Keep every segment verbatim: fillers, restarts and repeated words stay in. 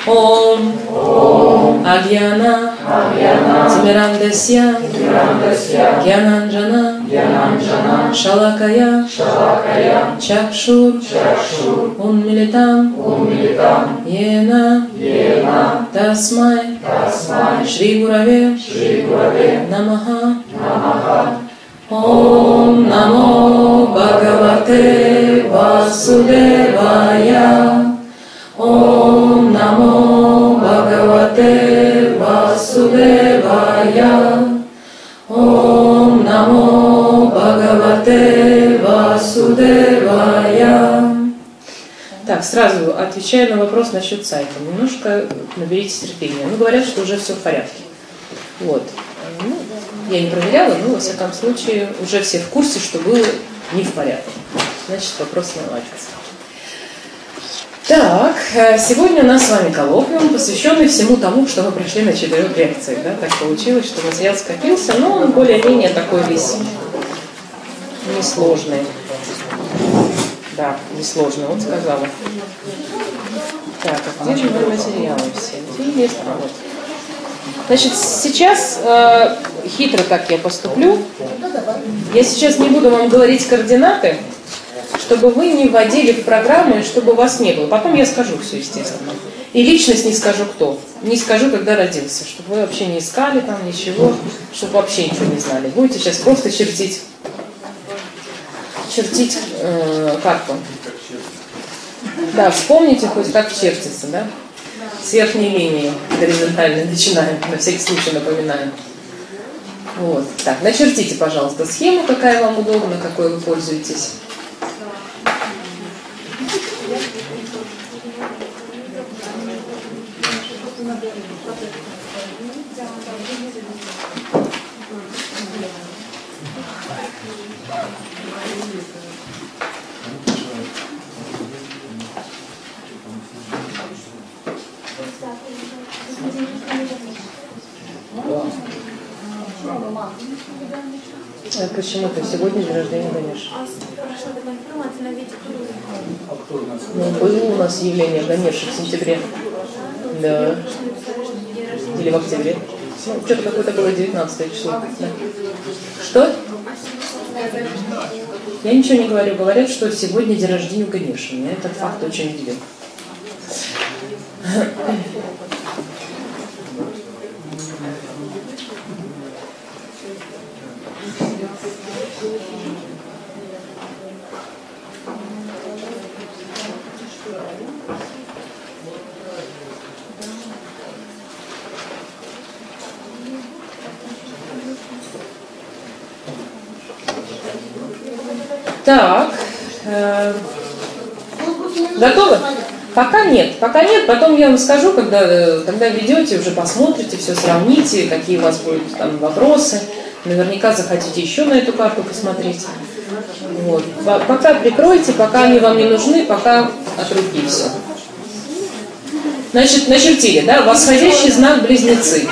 Om Agyana Timirandasya Gyananjana Shalakaya Chakshur Unmilitam Yena Tasmai Shri Gurave Namaha Om Namo Bhagavate Vasudevaya. Om Namo Bhagavate Vasudevaya. Om Namo Bhagavate Vasudevaya. Так, сразу отвечаю на вопрос насчет сайта. Немножко наберите терпения. Ну, говорят, что уже все в порядке. Вот. Ну, я не проверяла, но, во всяком случае, уже все в курсе, что было не в порядке. Значит, вопрос наладится. Так, сегодня у нас с вами коллоквиум, посвященный всему тому, что мы прошли на четырех лекциях. Да? Так получилось, что материал скопился, но он более-менее такой весь несложный. Да, несложный, вот сказала. Так, а где же мои материалы все? Где есть? А, вот. Значит, сейчас э, хитро так я поступлю. Я сейчас не буду вам говорить координаты, чтобы вы не вводили в программу и чтобы вас не было. Потом я скажу все, естественно. И личность не скажу кто. Не скажу, когда родился. Чтобы вы вообще не искали там ничего, чтобы вообще ничего не знали. Будете сейчас просто чертить, чертить э, карту. Да, вспомните хоть как чертится, да? С верхней линии горизонтальной начинаем, на всякий случай напоминаем. Вот. Так, начертите, пожалуйста, схему, какая вам удобна, какой вы пользуетесь. А почему ты сегодня день рождения Ганеш? Ну, было у нас явление Ганеши в сентябре. Да. Или в октябре. Ну, что-то какое-то было девятнадцатое число. Да. Что? Я ничего не говорю. Говорят, что сегодня день рождения Ганеши. Меня этот факт очень удивил. Так, э, готовы? Пока нет, пока нет, потом я вам скажу, когда, когда ведете, уже посмотрите, все сравните, какие у вас будут там вопросы. Наверняка захотите еще на эту карту посмотреть. Вот. Пока прикройте, пока они вам не нужны, пока от руки все. Значит, начертили, да? Восходящий знак Близнецы.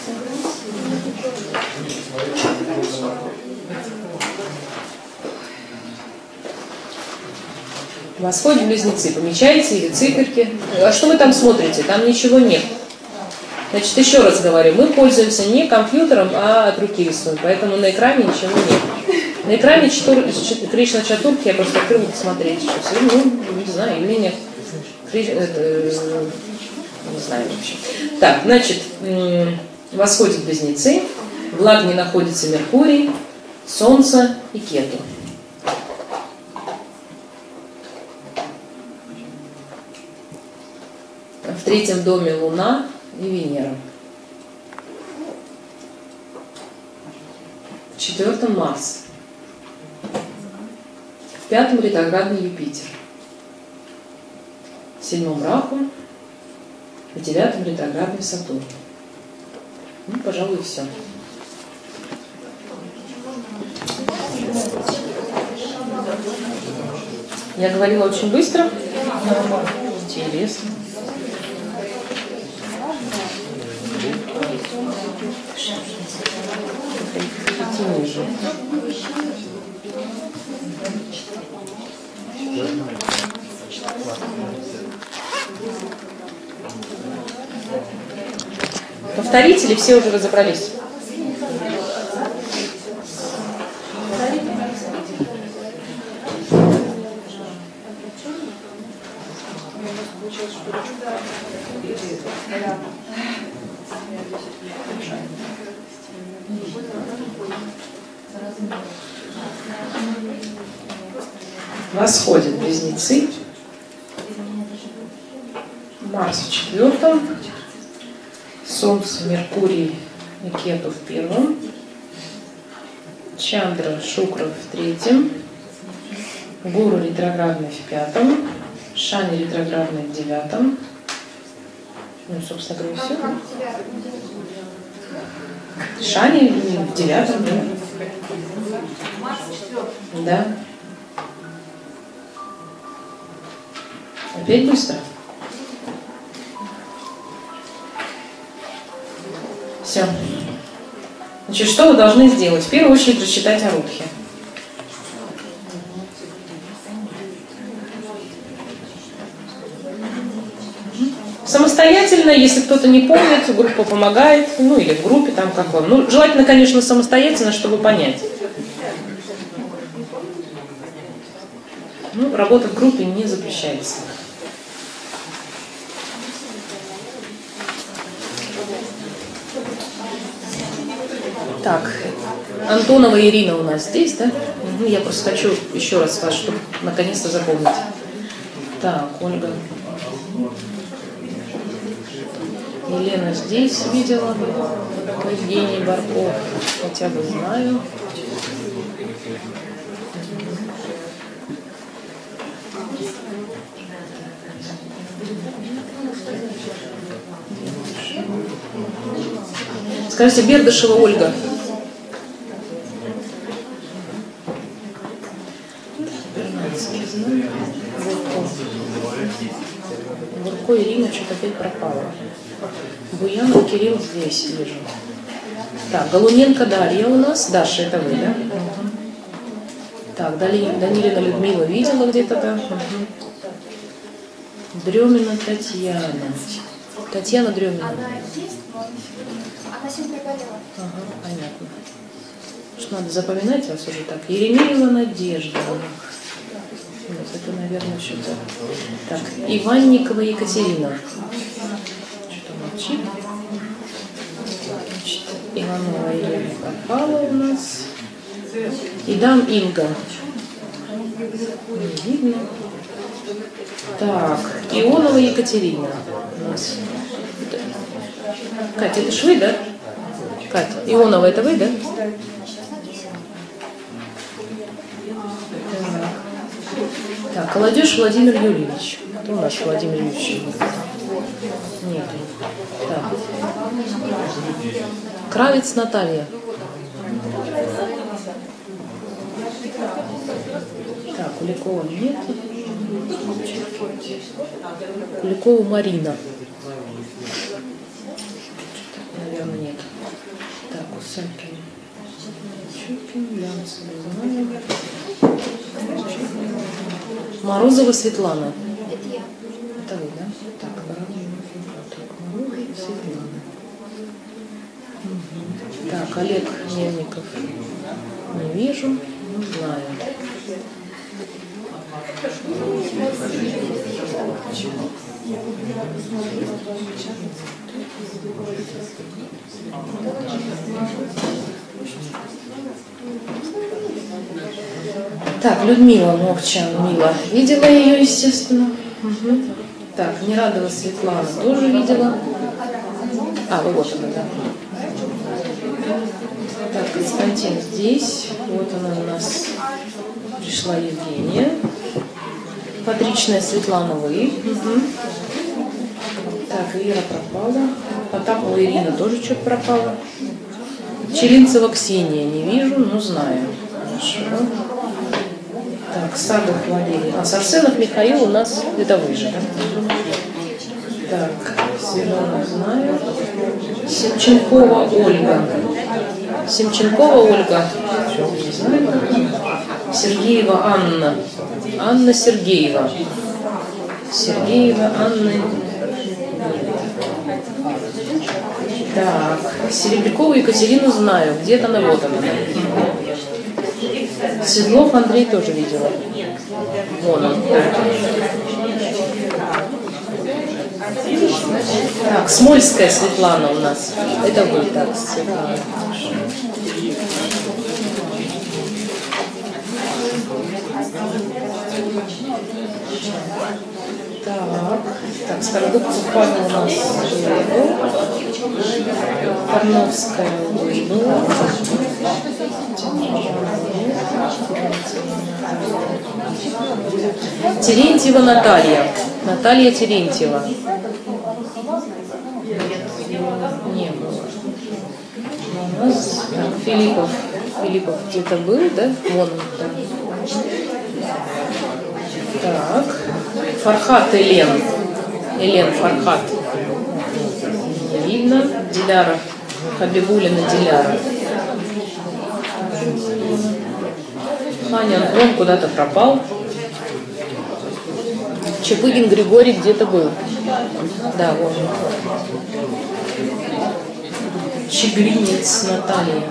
Восходят Близнецы. Помечаете или циферки? А что вы там смотрите? Там ничего нет. Значит, еще раз говорю, мы пользуемся не компьютером, а от руки рисуем, поэтому на экране ничего нет. На экране Кришна Чатурки я просто открыла посмотреть, что все, ну, не знаю, или нет. Криш... Это... Не знаю вообще. Так, значит, восходят Близнецы, в Лагне находится Меркурий, Солнце и Кету. В третьем доме Луна и Венера. В четвертом Марс. В пятом ретроградный Юпитер. В седьмом Раху. В девятом ретроградный Сатурн. Ну, пожалуй, все. Я говорила очень быстро. Интересно. Ниже. Повторить или все уже разобрались? Восходят близнецы. Марс в четвертом, Солнце, Меркурий и Кету в первом, Чандра, Шукра в третьем, Гуру ретроградный в пятом, Шани ретроградный в девятом. Ну, собственно говоря, все. Шани в девятом, да? Да. Опять быстро. Все. Значит, что вы должны сделать? В первую очередь рассчитать арудхи. Самостоятельно, если кто-то не помнит, группа помогает, ну или в группе, там как вам. Ну, желательно, конечно, самостоятельно, чтобы понять. Ну, работа в группе не запрещается. Так, Антонова Ирина у нас здесь, да? Угу, я просто хочу еще раз вас, чтобы наконец-то запомнить. Так, Ольга. Елена здесь видела. Евгений Барков хотя бы знаю. Скажите, Бердышева Ольга. Бурко Ирина что-то опять пропала. Буянов Кирилл здесь вижу. Так, Голуненко Дарья у нас. Даша, это вы, да? Угу. Так, Данилина Людмила видела где-то, да? Угу. Дремина Татьяна. Татьяна Дремина. Она есть, но она сегодня болела. Ага, понятно. Что надо запоминать вас уже так. Еремеева Надежда. Вот это, наверное, что-то. Так, Иванникова Екатерина. Что-то молчит. Значит, Иванова Елена пропала у нас. Идам Инга. Не видно. Так, Ионова Екатерина у нас. Катя, это ж вы, да? Катя, Ионова, это вы, да? Так, Колодеж Владимир Юрьевич. Кто у нас Владимир Юрьевич? Нет. Так. Кравец Наталья. Так, Куликова нет. Куликова Марина. Наверное, нет. Так, Усакин. Чупин, Лянцев, не знаю. Морозова Светлана. Это я. Это вы, да? Так, так, Морозова Светлана. Угу. Так, Олег Мельников. Не вижу, не знаю. Так, Людмила Мовчан, Мила. Видела ее, естественно. Угу. Так, Нерадова Светлана тоже видела. А, вот она, да. Так, Константин здесь. Вот она у нас пришла Евгения. Патричная Светлана, вы. Угу. Так, Вера пропала. Потапова Ирина тоже что-то пропала. Черинцева Ксения не вижу, но знаю. Хорошо. Так, Садов Валерий. А Сарсенов Михаил у нас, это вы же, да? Так, Светлана знаю. Семченкова Ольга. Семченкова Ольга. Сергеева Анна. Анна Сергеева. Сергеева Анна. Так, Серебрякову Екатерину знаю. Где-то на вот она. Седлов Андрей тоже видела. Вон он. Так, Смольская Светлана у нас. Это вы, так, Светлана. Так, так, Стародубцев Павел у нас был. Тарновская была. Терентьева Наталья. Наталья Терентьева. Не было. У нас так, Филиппов. Филиппов где-то был, да? Вон он там. Так. Фархат Элен. Элен Фархат. Не видно. Диляра. Хабибулина Диляра. Ханя Антон куда-то пропал. Чапыгин Григорий где-то был. Да, вот. Чегринец Наталья.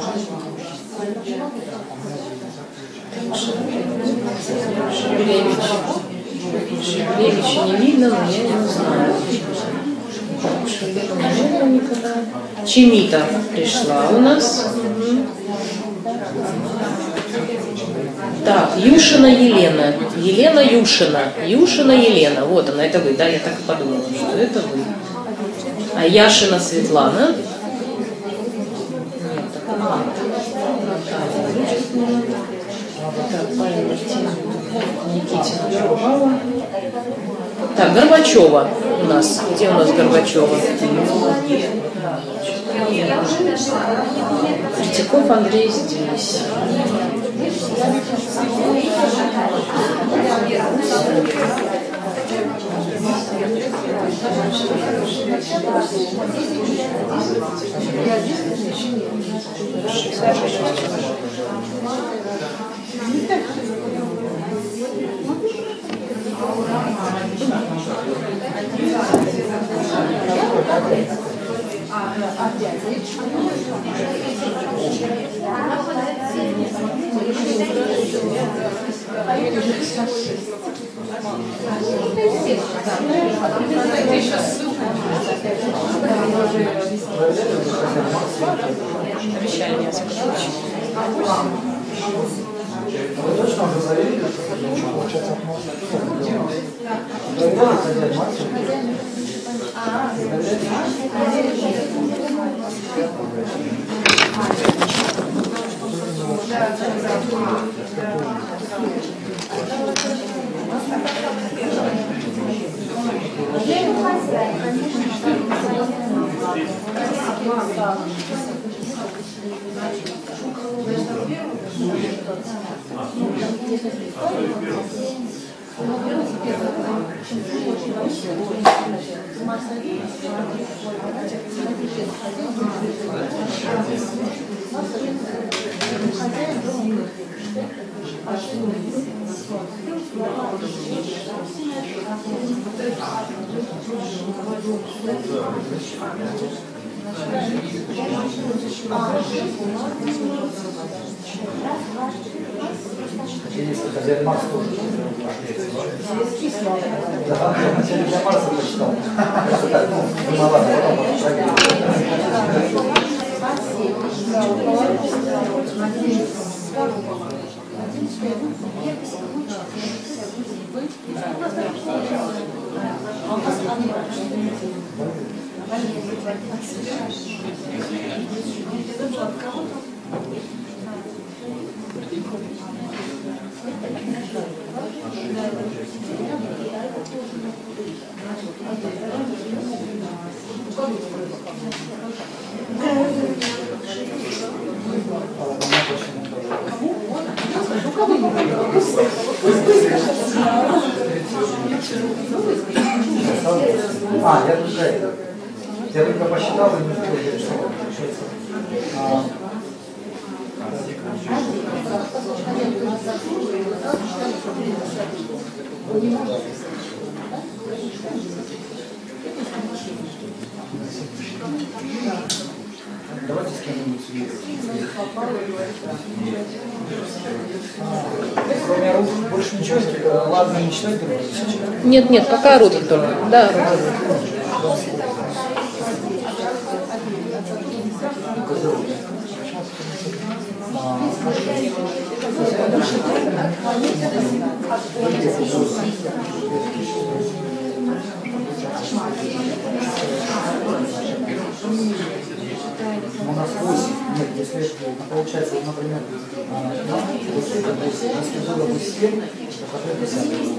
Шевелевич. Шевелевича не видно, но я не знаю. Шевелевича никогда. Чемита пришла у нас. Так, Юшина Елена. Елена Юшина. Юшина Елена. Вот она, это вы. Да, я так и подумала, что это вы. А Яшина Светлана. Нет, так Так, Павел Мартин. Никитина пропала. Так, Горбачева у нас. Где у нас Горбачева? Третьяков Андрей здесь. Обещали несколько. А, я только, я только посчитал и не успел, что а, что-нибудь видел? Кроме рук больше ничего? Ладно, не читать другие сейчас? Нет, нет, пока руки только. Да, руки. У нас восемь. Нет, если получается, вот, например, если это восемь, если было бы семь, то потом десять.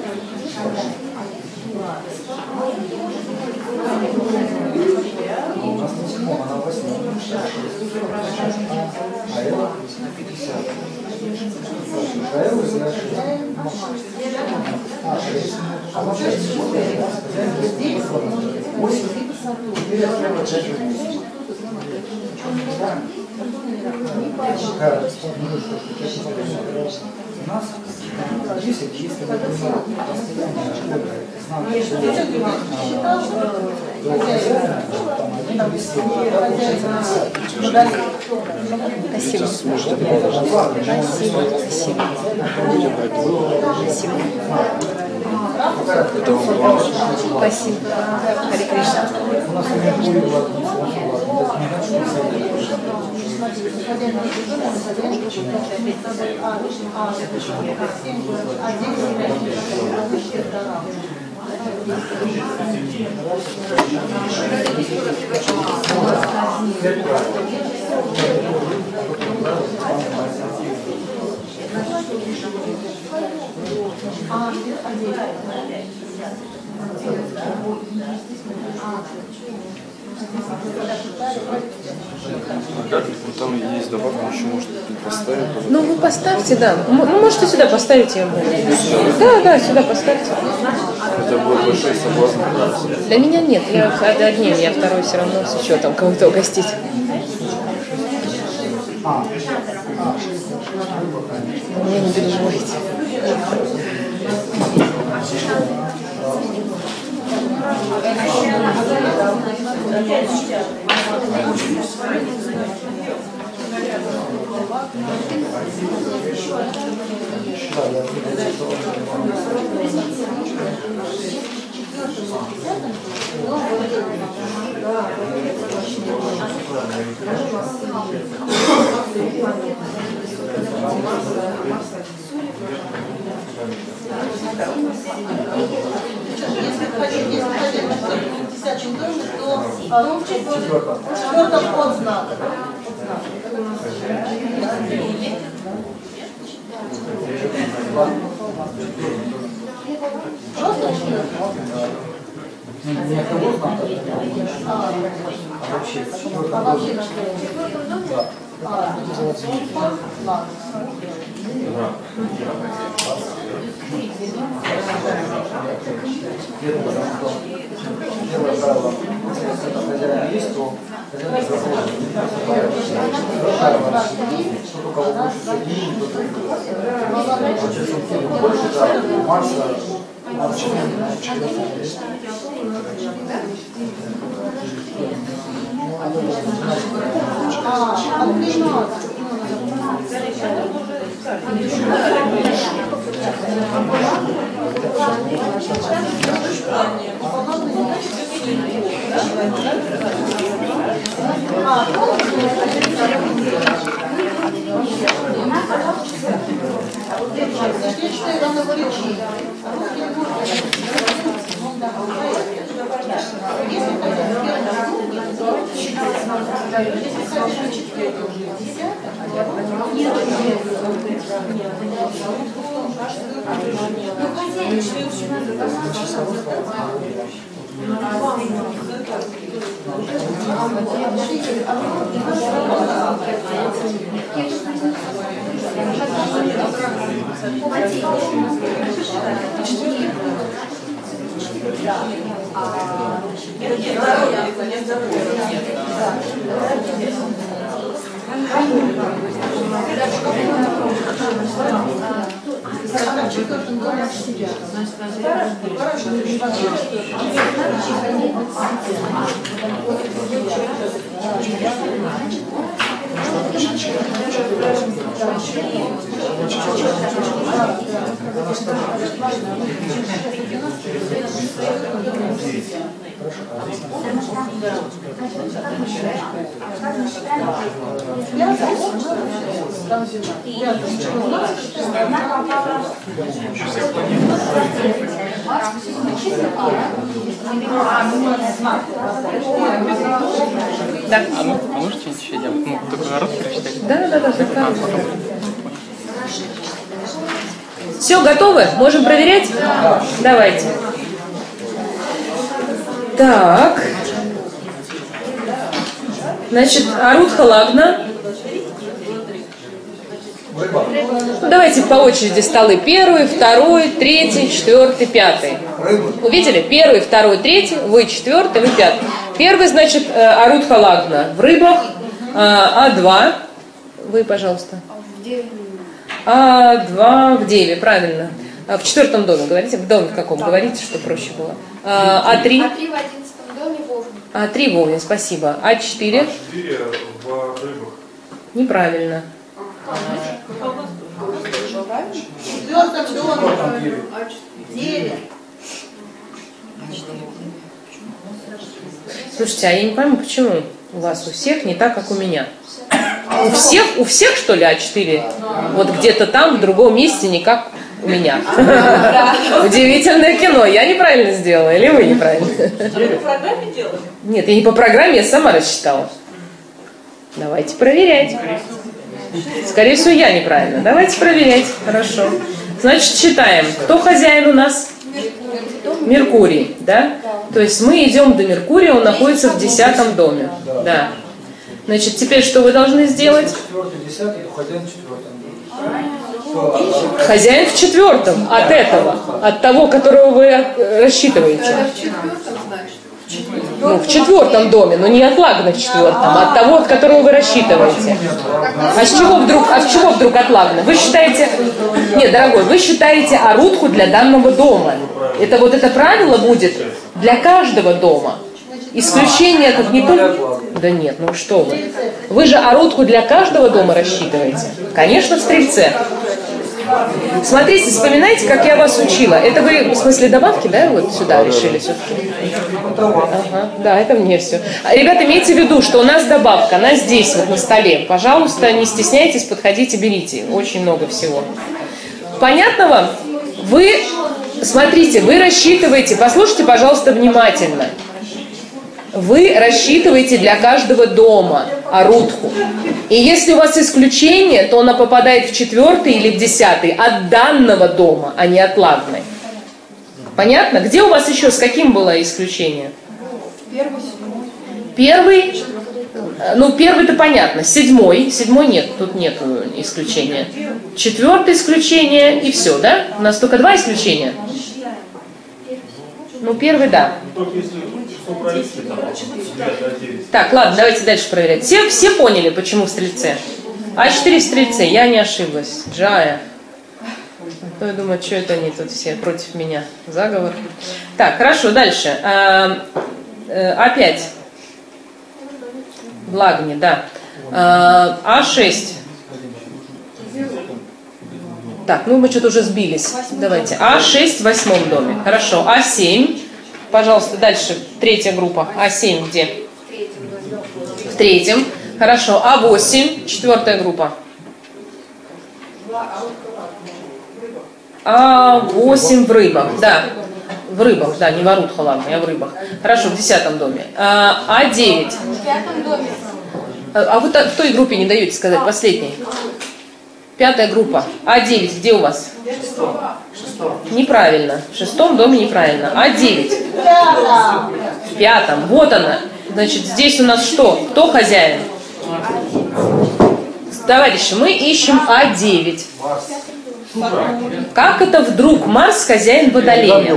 У нас на седьмом, она восьмом. А это пятьдесят. А это а вот шесть. восемь. У нас десять, если мы понимаем постоянно школы, знак, Спасибо. Спасибо. Спасибо. Спасибо. Спасибо. Харе Кришна. А как? Ну, там есть добавка, еще может поставить. Ну, вы поставьте, да. Ну, можете сюда поставить ее. Да, да, сюда поставьте. Это будет большой соблазн. Для меня нет, я одним, я второй все равно с учетом кого-то угостить. Вы меня не переживайте. Если хотите, если хотите на десятом доме, то ну, в четвертом под знаком. Просто не одного знака, а вообще в четвертом доме. Да. А, знак. Первое правило, если хозяин есть, то хозяин заслуживает. Что у кого больше среди, то чем больше, да, масса, А, от тринадцати. Да. А, ну, а можете что-нибудь еще делать? Ну, только народ прочитать? Да, да, да, да. Все, готовы? Можем проверять? Давайте. Так. Значит, Арутха Лагна. Ну, давайте по очереди столы. Первый, второй, третий, четвертый, пятый. Увидели? Первый, второй, третий, вы четвертый, вы пятый. Первый, значит, Арутха Лагна в рыбах, А два. Вы, пожалуйста. А два в деве, правильно. В четвертом доме говорите, в доме в каком говорите, что проще было. А три. А три в одиннадцатом доме Вовне. А три Вовне, спасибо. А четыре. А четыре в рыбах. Неправильно. В четвертом доме. Девять. Слушайте, а я не пойму, почему у вас у всех не так, как у меня. У всех, у всех что ли, А четыре? Вот где-то там, в другом месте, не как у меня. Удивительное кино. Я неправильно сделала или вы неправильно? Вы по программе делали? Нет, я не по программе, я сама рассчитала. Давайте проверять. Скорее всего, я неправильно. Давайте проверять. Хорошо. Значит, читаем. Кто хозяин у нас? Меркурий, да? То есть мы идем до Меркурия, он находится в десятом доме. Да. Значит, теперь что вы должны сделать? Четвертый, десятый, то хозяин в четвертом. Хозяин в четвертом. От этого. От того, которого вы рассчитываете. Ну, в четвертом доме, но не от Лагна в четвертом, а от того, от которого вы рассчитываете. А с чего вдруг, а с чего вдруг от Лагна? Вы считаете, нет, дорогой, вы считаете Арутху для данного дома. Это вот это правило будет для каждого дома. Исключение тут не только... Да нет, ну что вы. Вы же Арутху для каждого дома рассчитываете. Конечно, в Стрельце. Смотрите, вспоминайте, как я вас учила. Это вы, в смысле, добавки, да, вот сюда решили все-таки? Ага, да, это мне все. Ребята, имейте в виду, что у нас добавка, она здесь, вот на столе. Пожалуйста, не стесняйтесь, подходите, берите. Очень много всего. Понятно вам? Вы, смотрите, вы рассчитываете, послушайте, пожалуйста, внимательно. Вы рассчитываете для каждого дома Арутху. И если у вас исключение, то она попадает в четвертый или в десятый от данного дома, а не от Лагны. Понятно? Где у вас еще, с каким было исключение? Первый, седьмой. Первый, ну первый-то понятно, седьмой, седьмой нет, тут нет исключения. Четвертое исключение и все, да? У нас только два исключения. Ну первый, да. Так, ладно, давайте дальше проверять. Все, все поняли, почему в Стрельце? А четыре в Стрельце, я не ошиблась. Джая. То я думаю, что это они тут все против меня. Заговор. Так, хорошо, дальше. А, а пять. В Лагне, да. А, А шесть. Так, ну мы что-то уже сбились. Давайте. А шесть в восьмом доме. Хорошо. А семь. Пожалуйста, дальше. Третья группа. А семь где? В третьем. Хорошо. А восемь. Четвертая группа. А восемь в рыбах. Да. В рыбах, да, не в Арутха, ладно, я в рыбах. Хорошо, в десятом доме. А девять. В пятом доме. А вы в той группе не даете сказать, последней. Пятая группа. А девять где у вас? Неправильно. В шестом доме неправильно. А девять. В пятом. Вот она. Значит, здесь у нас что? Кто хозяин? Товарищи, мы ищем А девять. Как это вдруг Марс хозяин Водолея?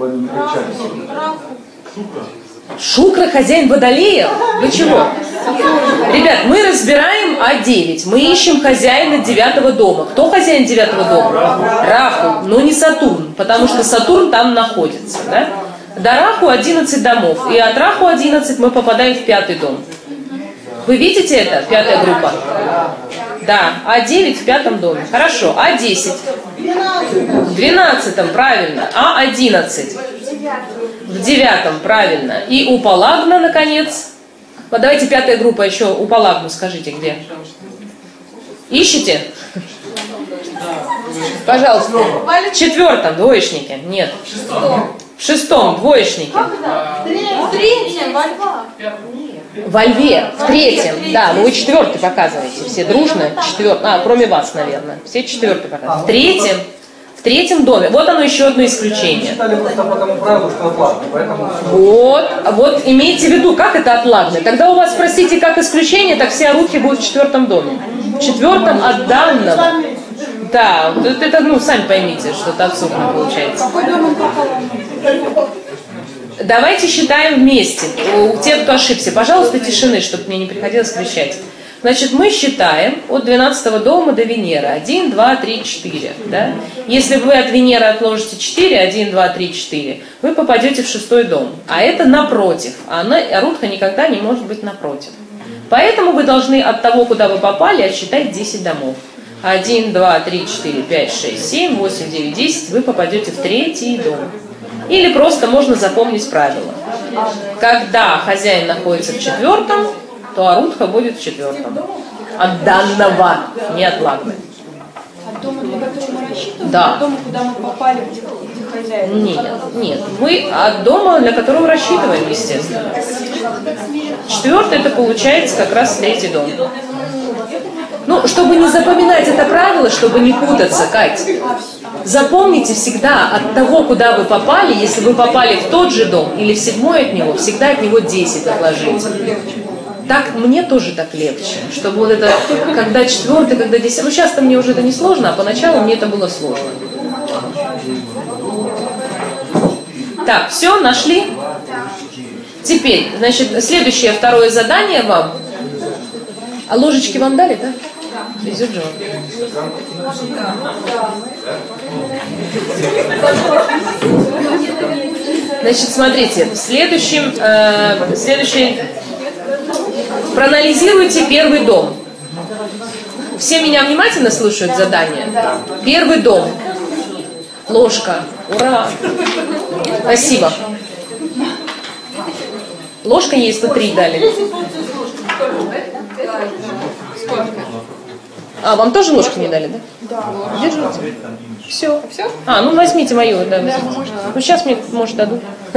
Шукра хозяин Водолея? Вы чего? Ребят, мы разбираем А девять. Мы ищем хозяина девятого дома. Кто хозяин девятого дома? Раху, но не Сатурн, потому что Сатурн там находится. Да? До Раху одиннадцать домов. И от Раху одиннадцать мы попадаем в пятый дом. Вы видите это? Пятая группа. Да, А девять в пятом доме. Хорошо, А десять. В двенадцатом, правильно. А одиннадцать. В девятом, правильно. И у Палагна, наконец. Вот давайте пятая группа еще у Палагну скажите, где. Ищете? Пожалуйста. В четвертом двоечнике. Нет. В шестом двоечнике. В третьем, во льва. Во льве, в третьем. Да, ну вы четвертый показываете. Все дружно. Четвертый. А, кроме вас, наверное. Все четвертый показывают. В третьем. В третьем доме. Вот оно еще одно исключение. Читали просто по тому правилу, что оплатно, поэтому... Вот, вот имейте в виду, как это отладно. Тогда у вас, простите, как исключение, так все орудхи будут в четвертом доме. В четвертом от данного. Да, вот это, ну, сами поймите, что это абсурдно получается. Какой дом он попал? Давайте считаем вместе. У тех, кто ошибся, пожалуйста, тишины, чтобы мне не приходилось кричать. Значит, мы считаем от двенадцатого дома до Венеры. один, два, три, четыре. Да? Если вы от Венеры отложите четыре, один, два, три, четыре, вы попадете в шестой дом. А это напротив. А она, орудха никогда не может быть напротив. Поэтому вы должны от того, куда вы попали, отсчитать десять домов. один, два, три, четыре, пять, шесть, семь, восемь, девять, десять. Вы попадете в третий дом. Или просто можно запомнить правило. Когда хозяин находится в четвертом, то орудха будет в четвертом. От данного, не от лагны. От дома, для которого мы рассчитываем? Да. От дома, куда мы попали, где, где хозяин? Нет, нет. Мы от дома, для которого рассчитываем, естественно. Четвертый это получается как раз третий дом. Ну, чтобы не запоминать это правило, чтобы не путаться, Кать, запомните всегда от того, куда вы попали, если вы попали в тот же дом или в седьмой от него, всегда от него десять отложите. Так мне тоже так легче, чтобы вот это, когда четвертый, когда десятый, ну сейчас-то мне уже это не сложно, а поначалу мне это было сложно. Так, все, нашли? Теперь, значит, следующее, второе задание вам. А ложечки вам дали, да? Везет же вам. Значит, смотрите, в следующем, э, следующий, проанализируйте первый дом. Все меня внимательно слушают задание? Первый дом. Ложка. Ура! Спасибо. Ложка есть, тут три дали. А, вам тоже ложки не дали, да? Да. Держите. Все. Все? А, ну возьмите мою. Да. Да, ну сейчас мне, может, дадут.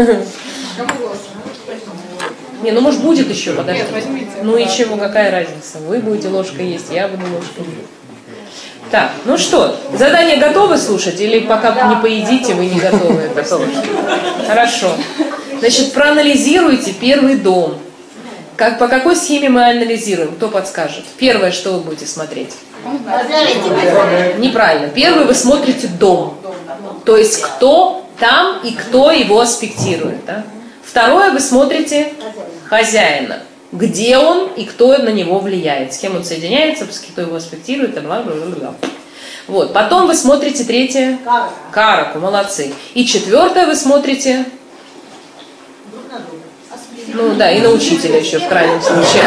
Не, ну может будет еще, подождите. Ну и чего, какая разница? Вы будете ложкой есть, я буду ложкой. Так, ну что, задание готовы слушать? Или пока не поедите, вы не готовы это слушать? Хорошо. Значит, проанализируйте первый дом. Как, по какой схеме мы анализируем? Кто подскажет? Первое, что вы будете смотреть? Неправильно. Первое, вы смотрите дом. То есть, кто там и кто его аспектирует. Да? Второе, вы смотрите хозяина. Где он и кто на него влияет. С кем он соединяется, кто его аспектирует. Бла-бла-бла-бла. Вот. Потом вы смотрите третье. Караку. Молодцы. И четвертое, вы смотрите... Ну да, и на учителя еще в крайнем случае.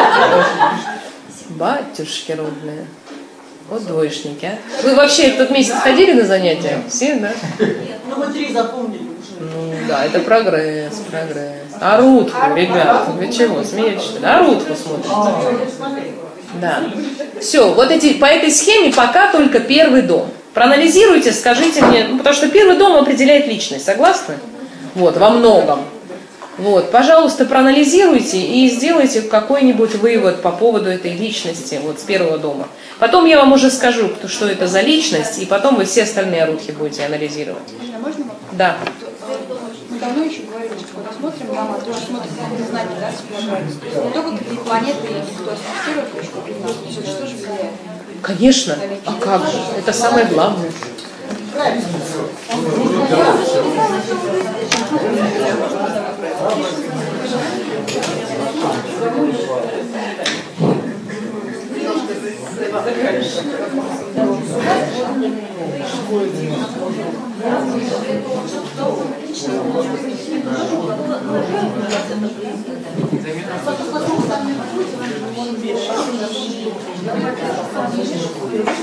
Батюшки родные. Вот двоечники, а. Вы вообще этот месяц ходили на занятия? Все, да? Ну мы три запомнили уже. Ну да, это прогресс, прогресс. А Рудху, ребята, вы чего, смеетесь, что ли? А Рудху смотрите. Да. Все, вот эти, по этой схеме пока только первый дом. Проанализируйте, скажите мне, ну, потому что первый дом определяет личность, согласны? Вот, во многом. Вот, пожалуйста, проанализируйте и сделайте какой-нибудь вывод по поводу этой личности вот с первого дома. Потом я вам уже скажу, что это за личность, и потом вы все остальные орудхи будете анализировать. Можно? Да. Мы давно еще говорили, что когда смотрим, мама тоже смотрит на знаки, да, располагаются. Не только какие планеты или кто аспектирует, что что же влияет? Конечно. А как же? Это самое главное.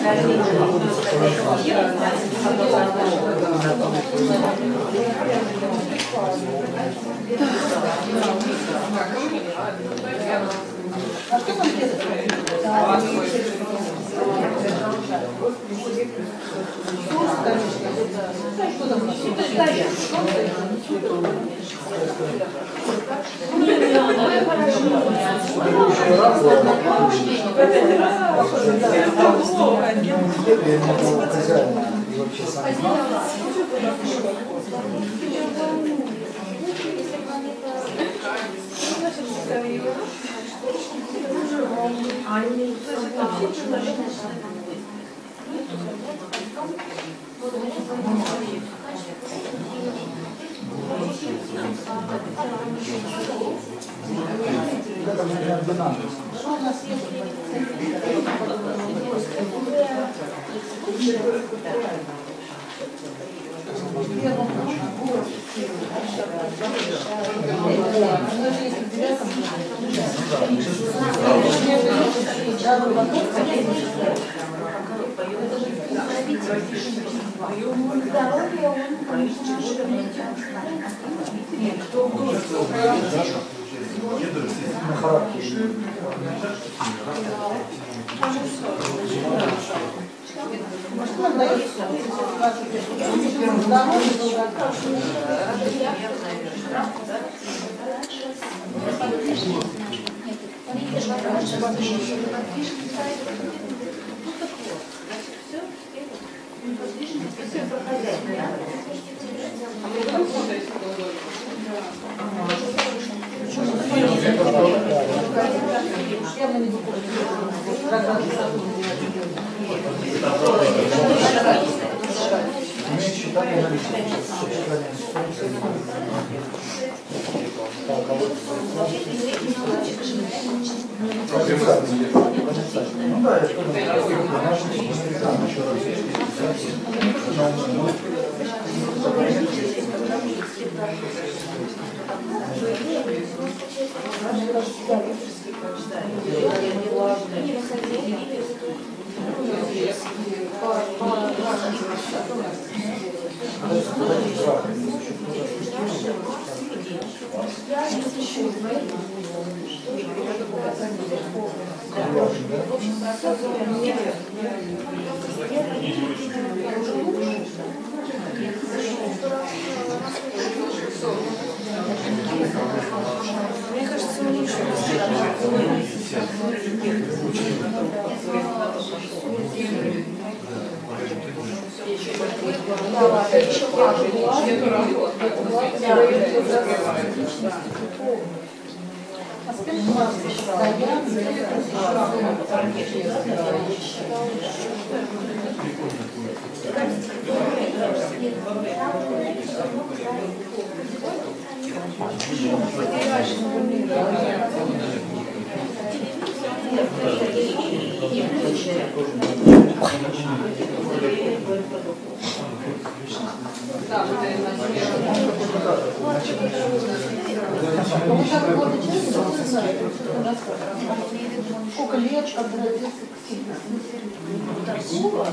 А что там где-то? Что там? Что у нас есть? Здоровье, он, конечно, нет, кто на характере. Что нам дает Ну да, я Мне кажется, у них сколько лет, как родился такого?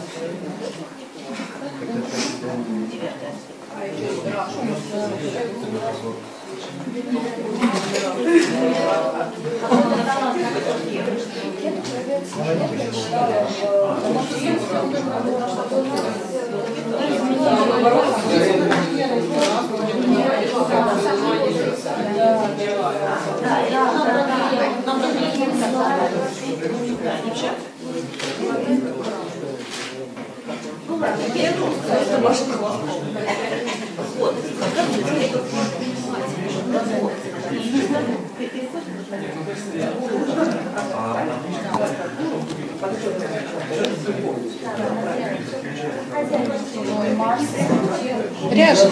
Ряженый.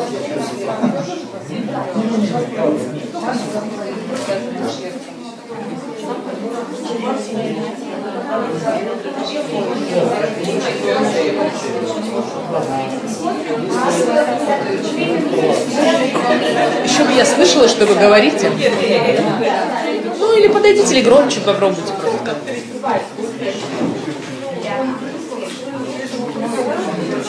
Еще бы я слышала, что вы говорите. Ну или подойдите, или громче попробуйте просто как-то.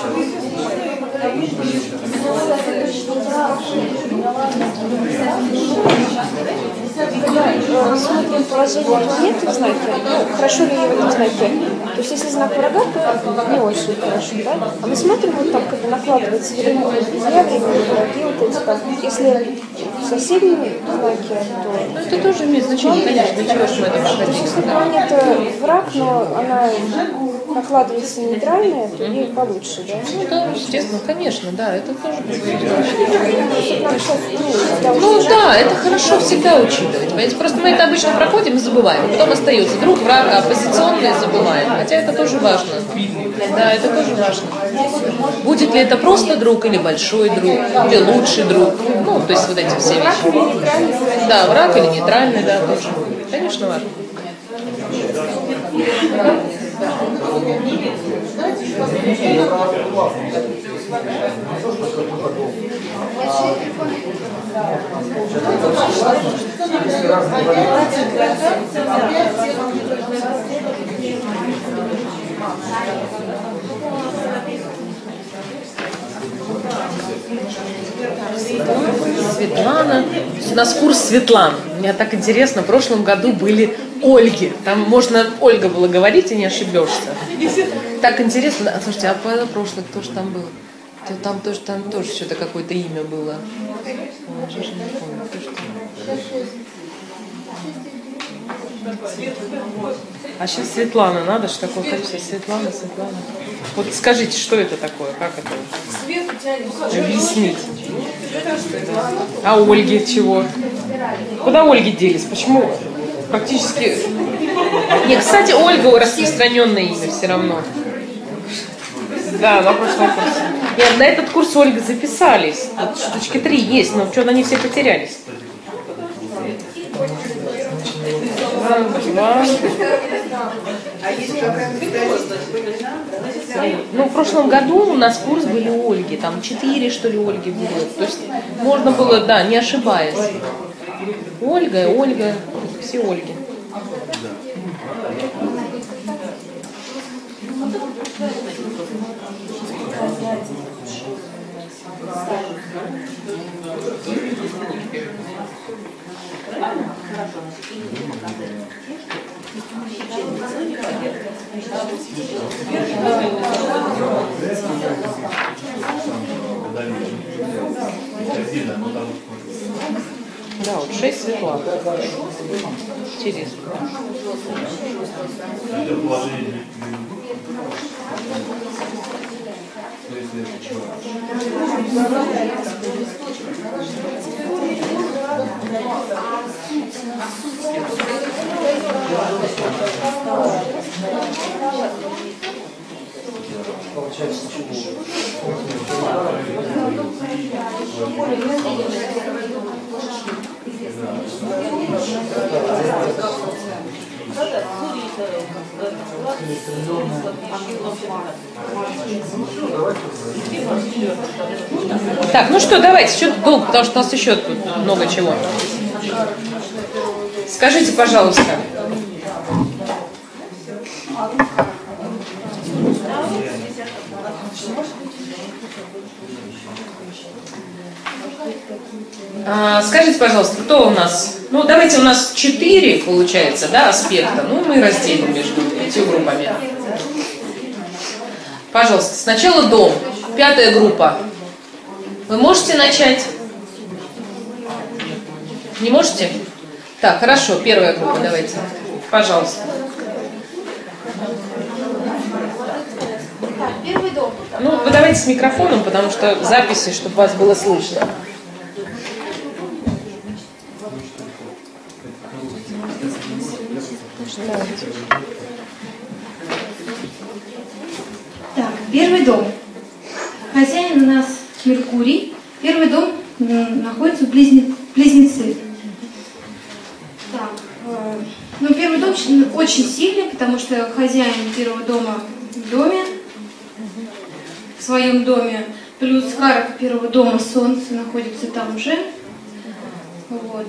Смотрим положение планеты в знаке, ну, хорошо ли ей в этом знаке. То есть, если знак врага, то не очень хорошо, да? А мы смотрим, вот там, когда накладывается время друзья, время враги, вот эти там. Если в соседнем знаке, то... Ну, это тоже имеет значение, конечно, для чего же мы это проходим. Если планета враг, но она накладывается нейтральная, то ей получше, да? Ну да, естественно, конечно, да, это тоже. Ну, Ну да, это хорошо всегда учитывать. Понимаете? Просто мы это обычно проходим и забываем. Потом остается друг, враг, оппозиционный забываем. Хотя это тоже важно. Да, это тоже важно. Будет ли это просто друг или большой друг, или лучший друг. Ну, то есть вот эти все вещи. Да, враг или нейтральный, да, тоже. Конечно, важно. Светлана. У нас курс Светлан. Мне так интересно, в прошлом году были Ольги. Там можно Ольга было говорить и не ошибешься. Так интересно. А, слушайте, а по прошлый кто же там был? Там тоже, там тоже что-то какое-то имя было. Ой, я же не помню. Кто же там? А сейчас Светлана, надо же такое количество. Светлана, Светлана. Вот скажите, что это такое? Как это объяснить? А Ольги чего? Куда Ольги делись? Почему практически... Нет, кстати, Ольга распространенное имя все равно. Да, на прошлом курсе. Нет, на этот курс Ольга записались. Вот штучки три есть, но что-то они все потерялись. Два. Ну, в прошлом году у нас курс были Ольги, там четыре, что ли, Ольги было. То есть можно было, да, не ошибаясь. Ольга, Ольга, все Ольги. Да, вот шесть Светлан. Интересно. Получается, Так, ну что, давайте, что долго, потому что у нас еще тут много чего. Скажите, пожалуйста. А, скажите, пожалуйста, кто у нас? Ну, давайте у нас четыре, получается, да, аспекта. Ну, мы разделим между пятью группами. Пожалуйста, сначала дом. Пятая группа. Вы можете начать? Не можете? Так, хорошо, первая группа, давайте. Пожалуйста. Так, первый дом. Ну, вы давайте с микрофоном, потому что записи, чтобы вас было слышно. Так, первый дом. Хозяин у нас Меркурий. Первый дом находится в близне... близнецы. Так, э, ну, первый дом очень сильный, потому что хозяин первого дома в доме, в своем доме, плюс карта первого дома, солнце находится там же. Вот.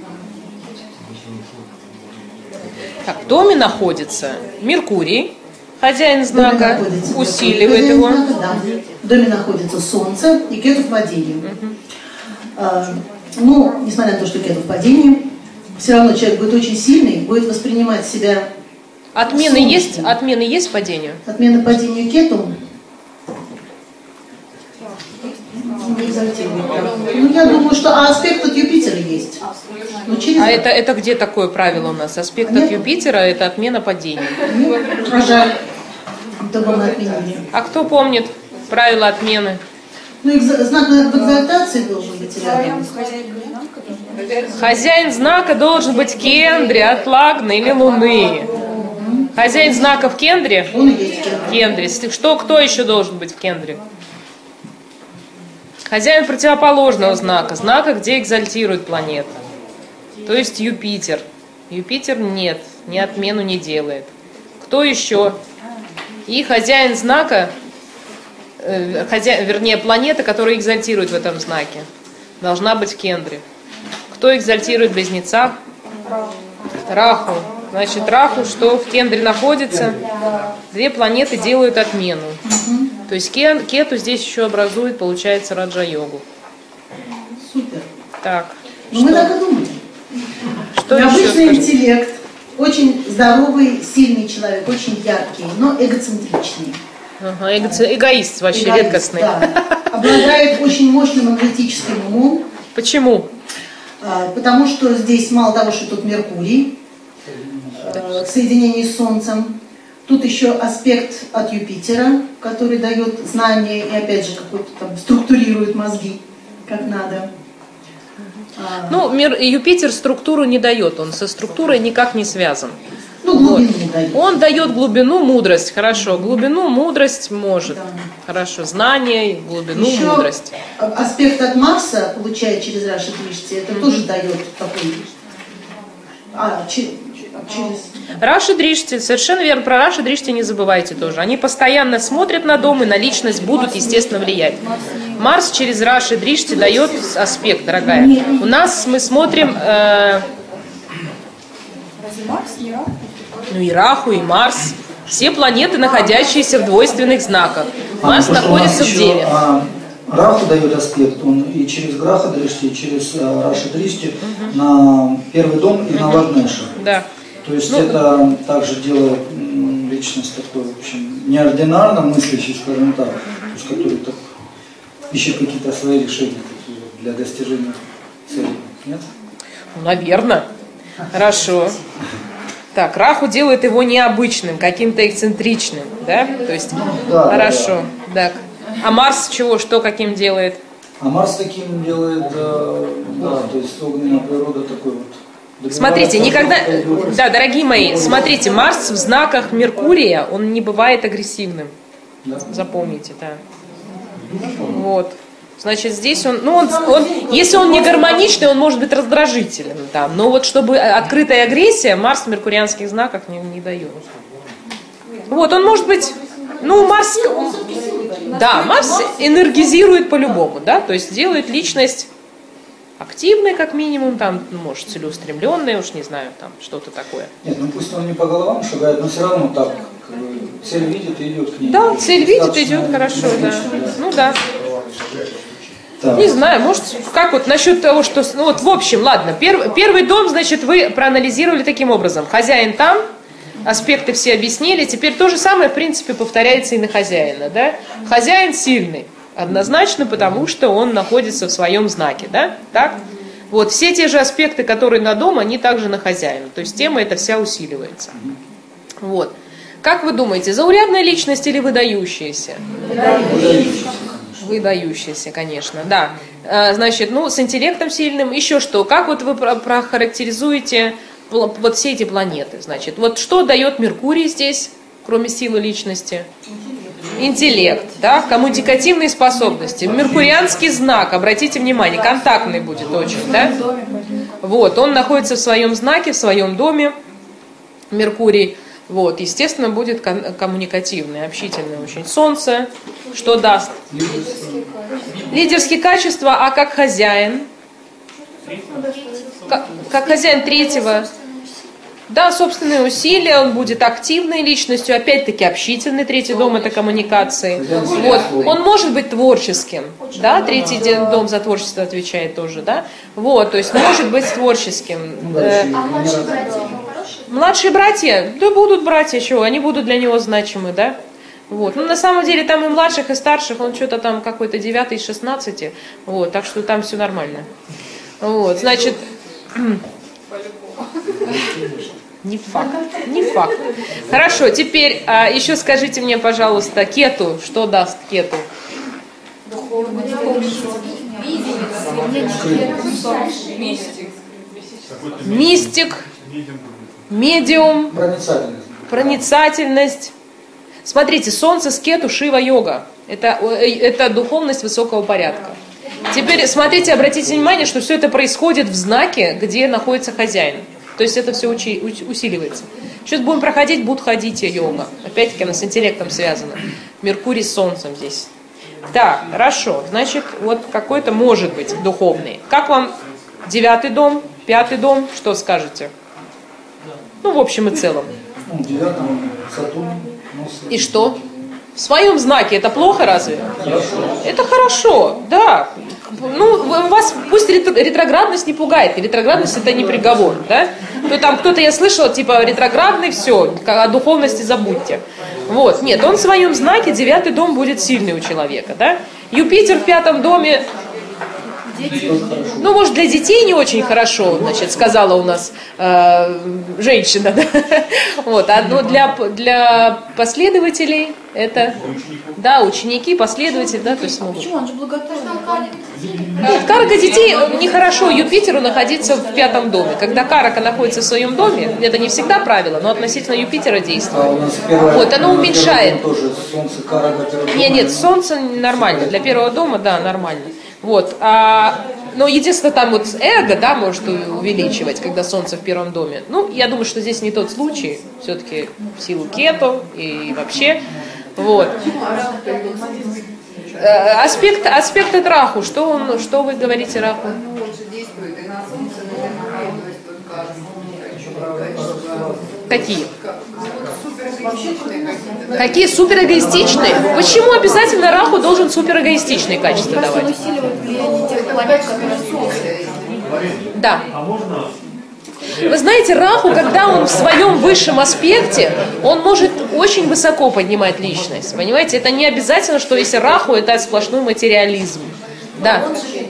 Так, в доме находится Меркурий, Хозяин знака усиливает Хозяин его. знака, да. В доме находится Солнце и Кету в падении. Угу. А, ну, несмотря на то, что Кету в падении, все равно человек будет очень сильный, будет воспринимать себя... Отмены есть? Отмены есть падению? Отмена падению Кету? Не экзальтирует. Ну, я думаю, что а аспект от Юпитера есть. Ну, через... А это, это где такое правило у нас? Аспект от Юпитера – это отмена падения. Ну, а жаль. Этого мы отменили. А кто помнит правила отмены? Ну, экза... знак в экзальтации должен быть рядом. Хозяин знака должен быть в кендре от Лагны или Луны. Хозяин знака в кендре? Он и есть кендре. Кендре. Что, кто еще должен быть в кендре? Хозяин противоположного знака, знака, где экзальтирует планета. То есть Юпитер. Юпитер нет, ни отмену не делает. Кто еще? И хозяин знака, э, хозя... вернее, планета, которая экзальтирует в этом знаке, должна быть в кендре. Кто экзальтирует в близнецах? Раху. Значит, Раху, что в кендре находится, две планеты делают отмену. То есть Кету здесь еще образует, получается, Раджа-йогу. Супер. Так. Ну, мы так и думали. Что Необычный еще интеллект, очень здоровый, сильный человек, очень яркий, но эгоцентричный. Ага, эго... эгоист вообще, Эгоист, редкостный. Да. Обладает очень мощным аналитическим умом. Почему? Потому что здесь мало того, что тут Меркурий, в соединении с Солнцем, тут еще аспект от Юпитера, который дает знания и опять же какой-то там структурирует мозги, как надо. Ну, мир, Юпитер структуру не дает, он со структурой никак не связан. Ну, глубину вот. дает. Он дает глубину, мудрость, хорошо. Глубину, мудрость может. Да. Хорошо, знание, глубину, еще мудрость. Аспект от Марса, получая через Раши Дришти, это mm-hmm. тоже дает такой... А, через... Раши Дришти, совершенно верно, про Раши Дришти не забывайте тоже. Они постоянно смотрят на дом и на личность будут, естественно, влиять. Марс через Раши Дришти дает аспект, дорогая. У нас мы смотрим... Э, ну и Раху, и Марс. Все планеты, находящиеся в двойственных знаках. Марс а, находится в Деве. А, Раху дает аспект, он и через Граха Дришти, и через а, Раши Дришти угу. на первый дом и угу. на Лагнеша. Да. То есть ну, это также делает м, личность такой, в общем, неординарно мыслящей, скажем так, то есть который так, ищет какие-то свои решения такие, для достижения цели. Нет? Ну, наверное. Хорошо. Так, Раху делает его необычным, каким-то эксцентричным, да? То есть, да, хорошо. Да, да. Так. А Марс чего, что каким делает? А Марс таким делает, э, да, то есть огненная природа такой вот. Смотрите, никогда, да, дорогие мои, смотрите, Марс в знаках Меркурия, он не бывает агрессивным. Да? Запомните, да. Вот. Значит, здесь он, ну, он, он, если он не гармоничный, он может быть раздражительным, да. Но вот чтобы открытая агрессия, Марс в меркурианских знаках не, не дает. Вот, он может быть, ну, Марс, да, Марс энергизирует по-любому, да, то есть делает личность активной, как минимум, там, ну, может, целеустремленной, уж не знаю, там, что-то такое. Нет, ну пусть он не по головам шагает, но все равно так, как бы, цель видит и идет к ней. Да, цель видит, идет, хорошо, да. да. Ну да. Так. Не знаю, может, как вот насчет того, что, ну вот, в общем, ладно, перв, первый дом, значит, вы проанализировали таким образом. Хозяин там, аспекты все объяснили, теперь то же самое, в принципе, повторяется и на хозяина, да? Хозяин сильный, однозначно, потому что он находится в своем знаке, да? Так? Вот, все те же аспекты, которые на дом, они также на хозяина, то есть тема эта вся усиливается. Вот. Как вы думаете, заурядная личность или выдающаяся? Выдающаяся. Выдающаяся, конечно, да. Значит, ну, с интеллектом сильным, еще что? Как вот вы прохарактеризуете вот все эти планеты? Значит, вот что дает Меркурий здесь, кроме силы личности? Интеллект, да, коммуникативные способности. Меркурианский знак, обратите внимание, контактный будет очень, да? Вот, он находится в своем знаке, в своем доме, Меркурий. Вот, естественно, будет коммуникативный, общительный очень. Солнце, что даст? Лидерские качества. Лидерские качества, а как хозяин? Как, как хозяин третьего? Да, собственные усилия, он будет активной личностью, опять-таки общительный, третий дом это коммуникации. Вот. Он может быть творческим, да, третий дом за творчество отвечает тоже, да. Вот, то есть может быть творческим. А младшие братья хорошие? Младшие братья, да будут братья, чего, они будут для него значимы, да. Вот. Ну, на самом деле, там и младших, и старших, он что-то там какой-то девятый из шестнадцати, вот, так что там все нормально. Вот, значит... Не факт, не факт. Хорошо, теперь а, еще скажите мне, пожалуйста, кету, что даст кету? Мистик, медиум, Проницательность. проницательность. Смотрите, солнце с кету, Шива-йога. Это, это духовность высокого порядка. Теперь смотрите, обратите внимание, что все это происходит в знаке, где находится хозяин. То есть это все учи, усиливается. Сейчас будем проходить Буддха-йога. Опять-таки она с интеллектом связана. Меркурий с Солнцем здесь. Так, хорошо. Значит, вот какой-то может быть духовный. Как вам девятый дом, пятый дом? Что скажете? Ну, в общем и целом. Ну, девятом Сатурн. И что? В своем знаке это плохо разве? Хорошо. Это хорошо, да. Ну, вас пусть ретроградность не пугает. Ретроградность это не приговор, да? То там кто-то, я слышала, типа ретроградный, все, о духовности забудьте. Вот, нет, он в своем знаке, девятый дом будет сильный у человека, да? Юпитер в пятом доме, ну, может, для детей не очень хорошо, значит, сказала у нас э, женщина, да? Вот, а но для, для последователей это, да, ученики, последователи, да, то есть могут. Почему? Он же благотворный. Нет, карака детей нехорошо Юпитеру находиться в пятом доме. Когда карака находится в своем доме, это не всегда правило, но относительно Юпитера действует. А у нас первое, вот, оно уменьшает. Тоже солнце, карага, нет, нет, солнце нормально. Для первого дома, да, нормально. Вот. А, но единственное, там вот эго, да, может увеличивать, когда солнце в первом доме. Ну, я думаю, что здесь не тот случай. Все-таки в силу кету и вообще. Вот. Аспект, аспект от Раху. Что, он, что вы говорите Раху? Какие? Какие суперэгоистичные? Почему обязательно Раху должен суперэгоистичные качества давать? Да. Вы знаете, Раху, когда он в своем высшем аспекте, он может очень высоко поднимать личность. Понимаете, это не обязательно, что если Раху, это сплошной материализм. Да.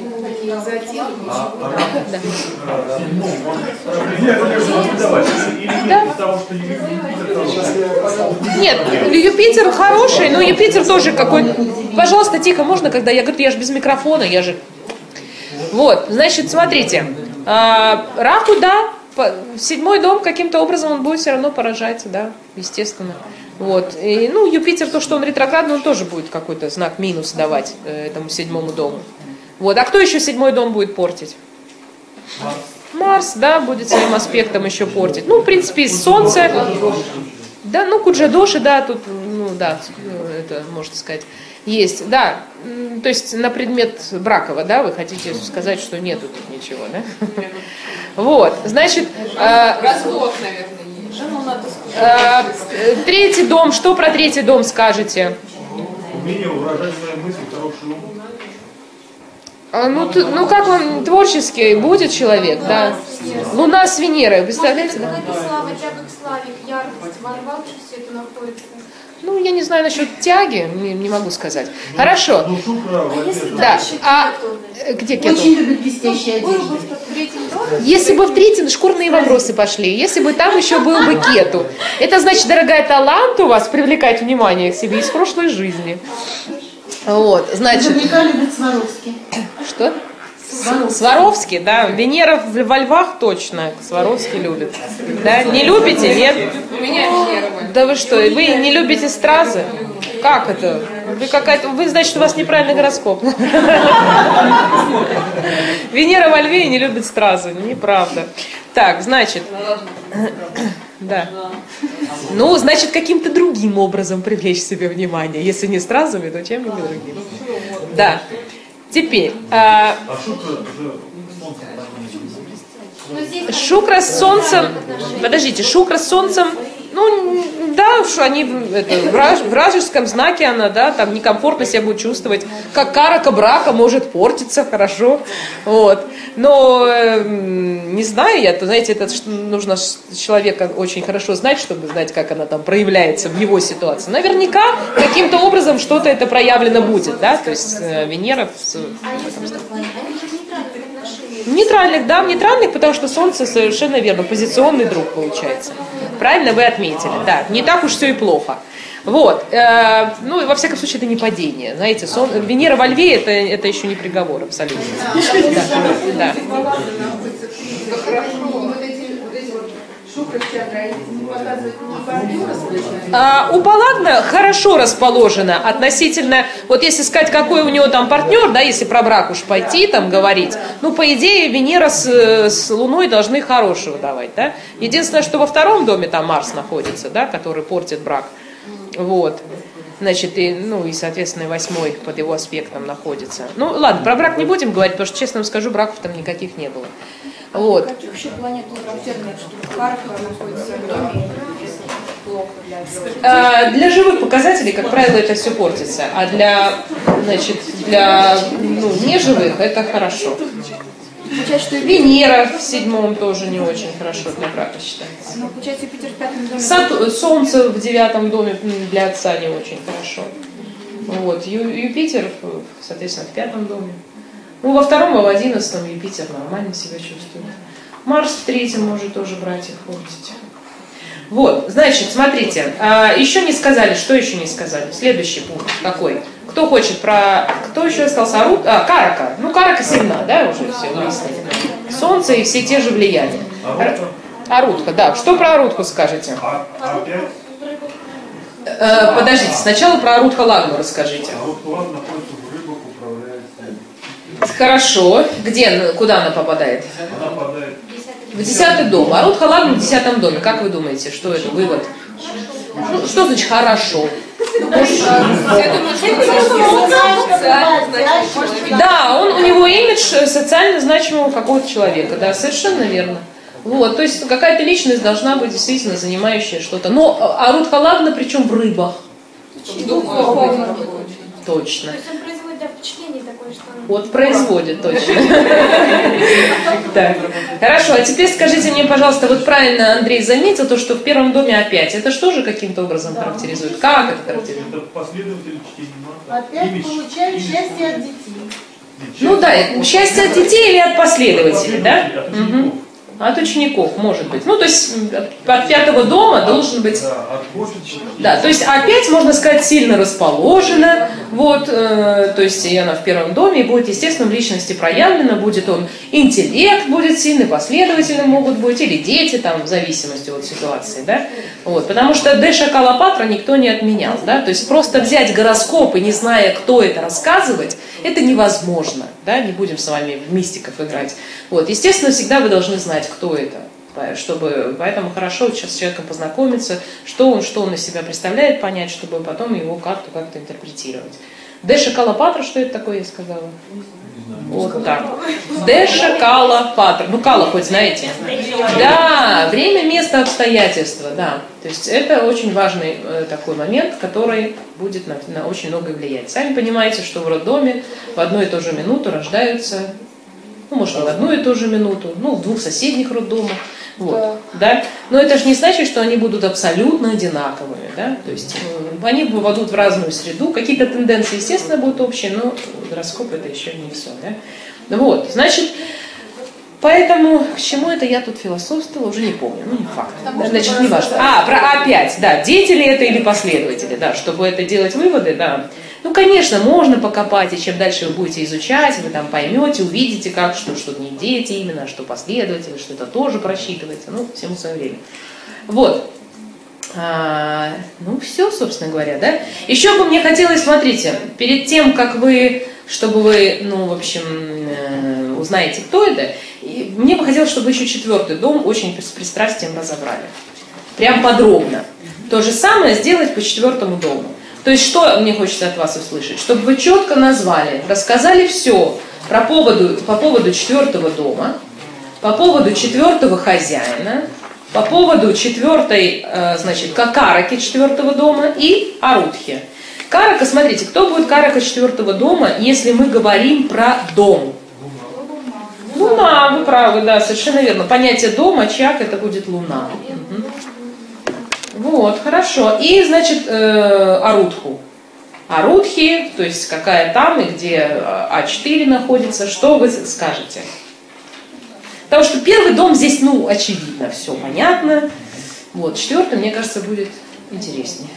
Да. Нет, Юпитер хороший, но Юпитер тоже какой... Пожалуйста, тихо, можно, когда я говорю, я же без микрофона, я же... Вот, значит, смотрите. Раху, да, седьмой дом каким-то образом он будет все равно поражаться, да, естественно. Вот. И, ну, Юпитер, то, что он ретроградный, он тоже будет какой-то знак минус давать этому седьмому дому. Вот. А кто еще седьмой дом будет портить? Марс. Марс, да, будет своим аспектом еще портить. Ну, в принципе, Солнце. Да, ну, Куджадоши, да, тут, ну, да, это, можно сказать, есть. Да, то есть на предмет Бракова, да, вы хотите сказать, что нету тут ничего, да? Вот, значит... Развод, наверное, есть. Третий дом, что про третий дом скажете? Умение выражать свои мысли, хороший ум. А, ну, т, ну, как он творческий будет человек, да? Луна с Венерой, представляете, да? Слава, тяга к славе, ярость, во рвах все это находится. Ну, я не знаю насчет тяги, не, не могу сказать. Хорошо. Ну, шукра, да. А где кету? Очень любит блестящие одежды. Если бы в третьем шкурные вопросы пошли, если бы там еще был бы кету. Это значит, дорогая, талант у вас привлекать внимание к себе из прошлой жизни. Вот, значит... Наверняка любит Сваровский. Что? Сваровский. Сваровский, да. Венера во львах точно. Сваровский любит. Да? Не любите, нет? У меня Венера. Да вы что, вы не любите стразы? Как это? Вы какая-то, вы, значит, у вас неправильный гороскоп. Венера во льве и не любит стразы. Неправда. Так, значит... Да. Ну, значит, каким-то другим образом привлечь себе внимание. Если не стразами, то чем-нибудь другим. Да. Теперь. А... Шукра с Солнцем, подождите, Шукра с Солнцем, ну, да, что они это, в, раж, в вражеском знаке она, да, там некомфортно себя будет чувствовать, как карака брака может портиться, хорошо, вот, но э, не знаю я, то, знаете, это нужно человека очень хорошо знать, чтобы знать, как она там проявляется в его ситуации. Наверняка каким-то образом что-то это проявлено будет, да, то есть э, Венера в, в нейтральных, да, в нейтральных, потому что Солнце совершенно верно, позиционный друг получается. Правильно вы отметили, да, не так уж все и плохо. Вот, э, ну, во всяком случае, это не падение, знаете, сон, Венера во Льве, это, это еще не приговор, абсолютно. Да, да. А, у Палладна хорошо расположено относительно, вот если сказать, какой у него там партнер, да, если про брак уж пойти, там говорить, ну, по идее, Венера с, с Луной должны хорошего давать, да. Единственное, что во втором доме там Марс находится, да, который портит брак, вот. Значит, и, ну, и, соответственно, и восьмой под его аспектом находится. Ну, ладно, про брак не будем говорить, потому что, честно вам скажу, браков там никаких не было. Вот. А каких еще планет характерных, что Карка находится в доме, плохо для а, Для живых показателей, как правило, это все портится, а для, значит, для ну, неживых это хорошо. Получается, что Венера в седьмом тоже не очень хорошо для брака считается. Ну, получается, Юпитер в пятом доме. Сат, Солнце в девятом доме для отца не очень хорошо. Вот. Ю, Юпитер, соответственно, в пятом доме. Ну, во втором, а в одиннадцатом Юпитер нормально себя чувствует. Марс в третьем может тоже братьев портить. Вот, значит, смотрите, а, еще не сказали, что еще не сказали? Следующий пункт какой? Кто хочет про... Кто еще остался? Арут? А, Карака. Ну, Карака сильна, да, уже все выяснили. Солнце и все те же влияния. Арутка? Арутка, да. Что про Арутку скажете? А, опять? Э, подождите, сначала про Арутха Лагну расскажите. Арутка Лагна находится в рыбах, управляет. Хорошо. Где, куда она попадает? Она попадает в десятый дом. Арутха Лагна в десятом доме. Как вы думаете, что это? Вывод? Ну, что значит хорошо? Да, он, у него имидж социально значимого какого-то человека. Да, совершенно верно. Вот, то есть какая-то личность должна быть действительно занимающая что-то. Но Арутха Лагна, причем в рыбах. Точно. Впечатление такое, что... Вот производит, точно. Так. Хорошо, а теперь скажите мне, пожалуйста, вот правильно Андрей заметил, то, что в первом доме опять. Это что же каким-то образом характеризует? Как это характеризует? Это последователь чтения. Опять получаем счастье от детей. Ну да, счастье от детей или от последователей, да? Угу. От учеников, может быть. Ну, то есть от пятого дома должен быть... Да, то есть опять, можно сказать, сильно расположена. Вот, э, то есть и она в первом доме, и будет, естественно, в личности проявлена, будет он интеллект, будет сильный, последовательны могут быть, или дети, там, в зависимости от ситуации, да. Вот, потому что Деша Калапатра никто не отменял, да. То есть просто взять гороскоп и не зная, кто это рассказывать, это невозможно, да, не будем с вами в мистиков играть. Вот, естественно, всегда вы должны знать, кто это, чтобы, поэтому хорошо сейчас с человеком познакомиться, что он, что он из себя представляет, понять, чтобы потом его карту как-то интерпретировать. Деша Калапатра, что это такое, я сказала? Вот так. Деша Калапатра. Ну, Кала хоть знаете? Да, время, место, обстоятельства, да. То есть это очень важный э, такой момент, который будет на, на очень многое влиять. Сами понимаете, что в роддоме в одну и ту же минуту рождаются, ну, может, не в одну и ту же минуту, ну, в двух соседних роддомах. Вот, да. Но это же не значит, что они будут абсолютно одинаковыми, да? То есть э, они попадут в разную среду, какие-то тенденции, естественно, будут общие, но гороскоп это еще не все, да? Вот, значит, поэтому к чему это я тут философствовала, уже не помню, ну не факт, значит, не важно. А, про опять, да, дети ли это или последователи, да, чтобы это делать выводы, да. Ну, конечно, можно покопать, и чем дальше вы будете изучать, вы там поймете, увидите, как, что, что не дети именно, что последователи, что это тоже просчитывается, ну, всему свое время. Вот. А, ну, все, собственно говоря, да. Еще бы мне хотелось, смотрите, перед тем, как вы, чтобы вы, ну, в общем, э, узнаете, кто это, и мне бы хотелось, чтобы еще четвертый дом очень с пристрастием разобрали. Прям подробно. То же самое сделать по четвертому дому. То есть, что мне хочется от вас услышать? Чтобы вы четко назвали, рассказали все про поводу, по поводу четвертого дома, по поводу четвертого хозяина, по поводу четвертой, значит, караки четвертого дома и арудхи. Карака, смотрите, кто будет карака четвертого дома, если мы говорим про дом? Луна, вы правы, да, совершенно верно. Понятие дома, очаг, это будет луна. Угу. Вот, хорошо. И, значит, э, арудху. Арудхи, то есть какая там и где а четыре находится, что вы скажете? Потому что первый дом здесь, ну, очевидно, все понятно. Вот, четвертый, мне кажется, будет интереснее.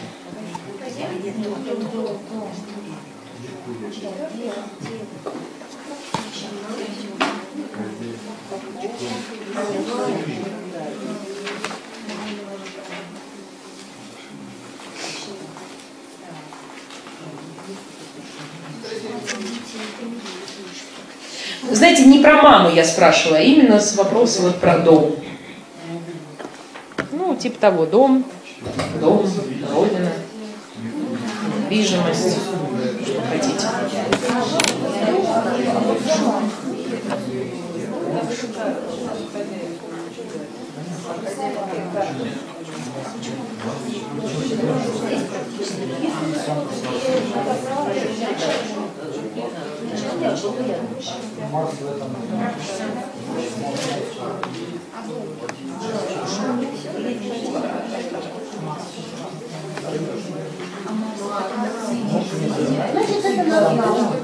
Знаете, не про маму я спрашивала, а именно с вопросом вот про дом. Ну, типа того, дом, дом, родина, недвижимость, что хотите. Марс в этом. Значит, это нормально.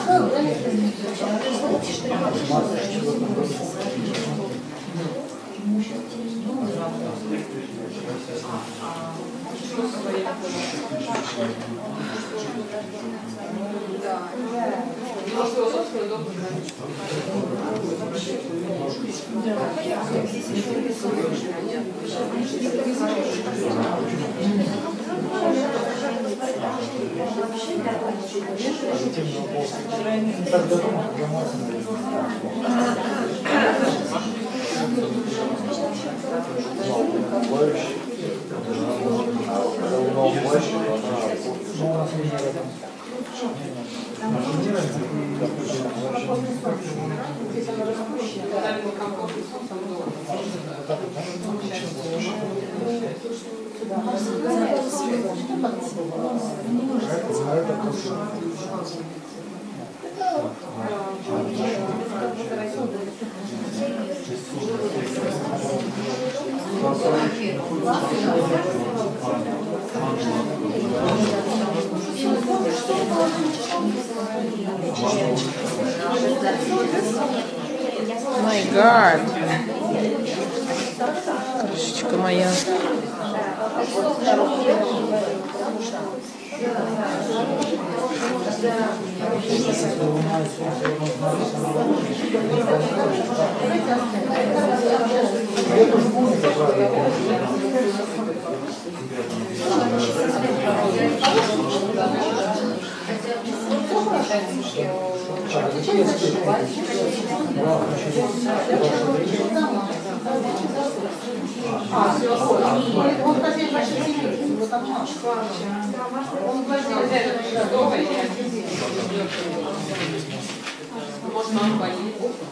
My God. Крышечка моя. Он хотел ваши семьи, вот там наш. Он можно он болит.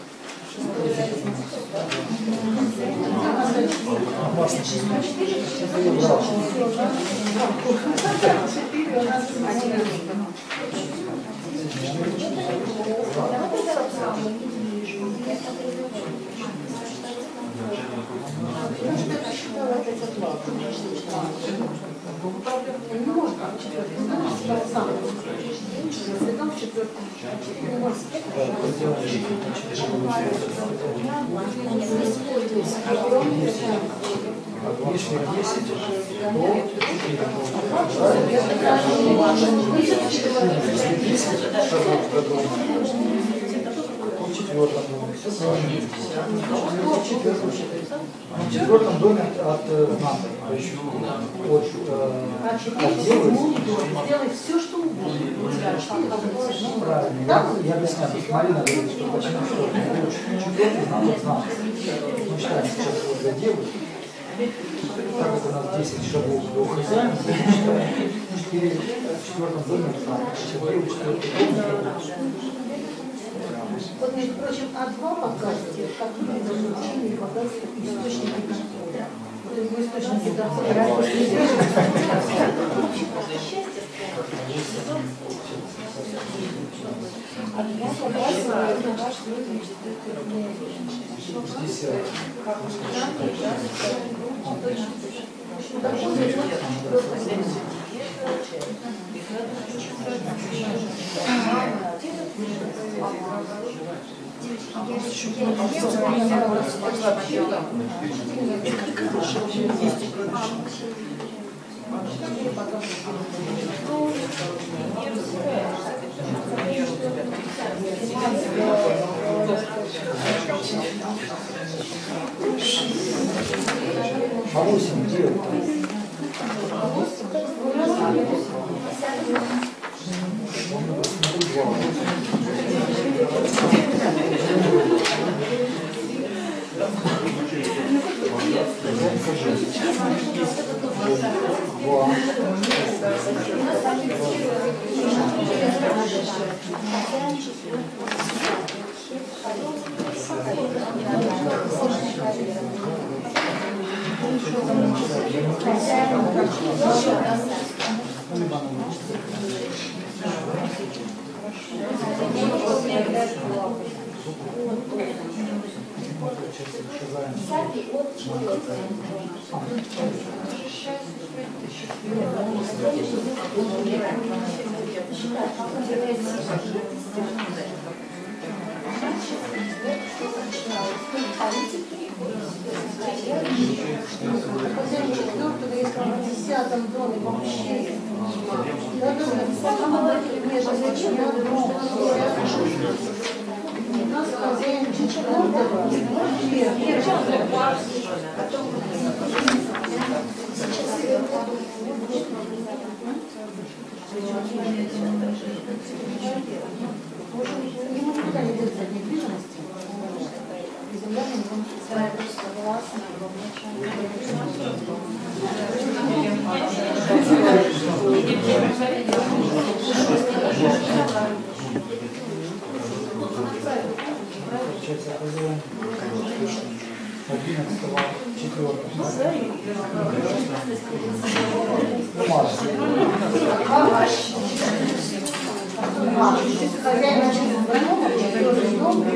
В четвертом доме от знака, от сделай все, что угодно. правильно, я, я объясняю, Марина говорит, что почему что четвертый знак от знака. Мы считаем сейчас вот для девы, так как у нас десять шагов до хозяина, мы считаем четыре в четвертом доме от знака. Четыре в четвертом доме. Вот, между прочим, А два показывает, как выглядит мужчина и показывает источники дохода. Вот его источники дохода. А два показывает на ваш выглядит. А восемь где? десятом доме вообще. Я думаю, зачем надо, потому что у нас хозяин четвертого, ему никуда не деться от недвижимости. Земля на нем согласна. Получается, хозяин одиннадцатого четвертого. Хозяин четвертого дома,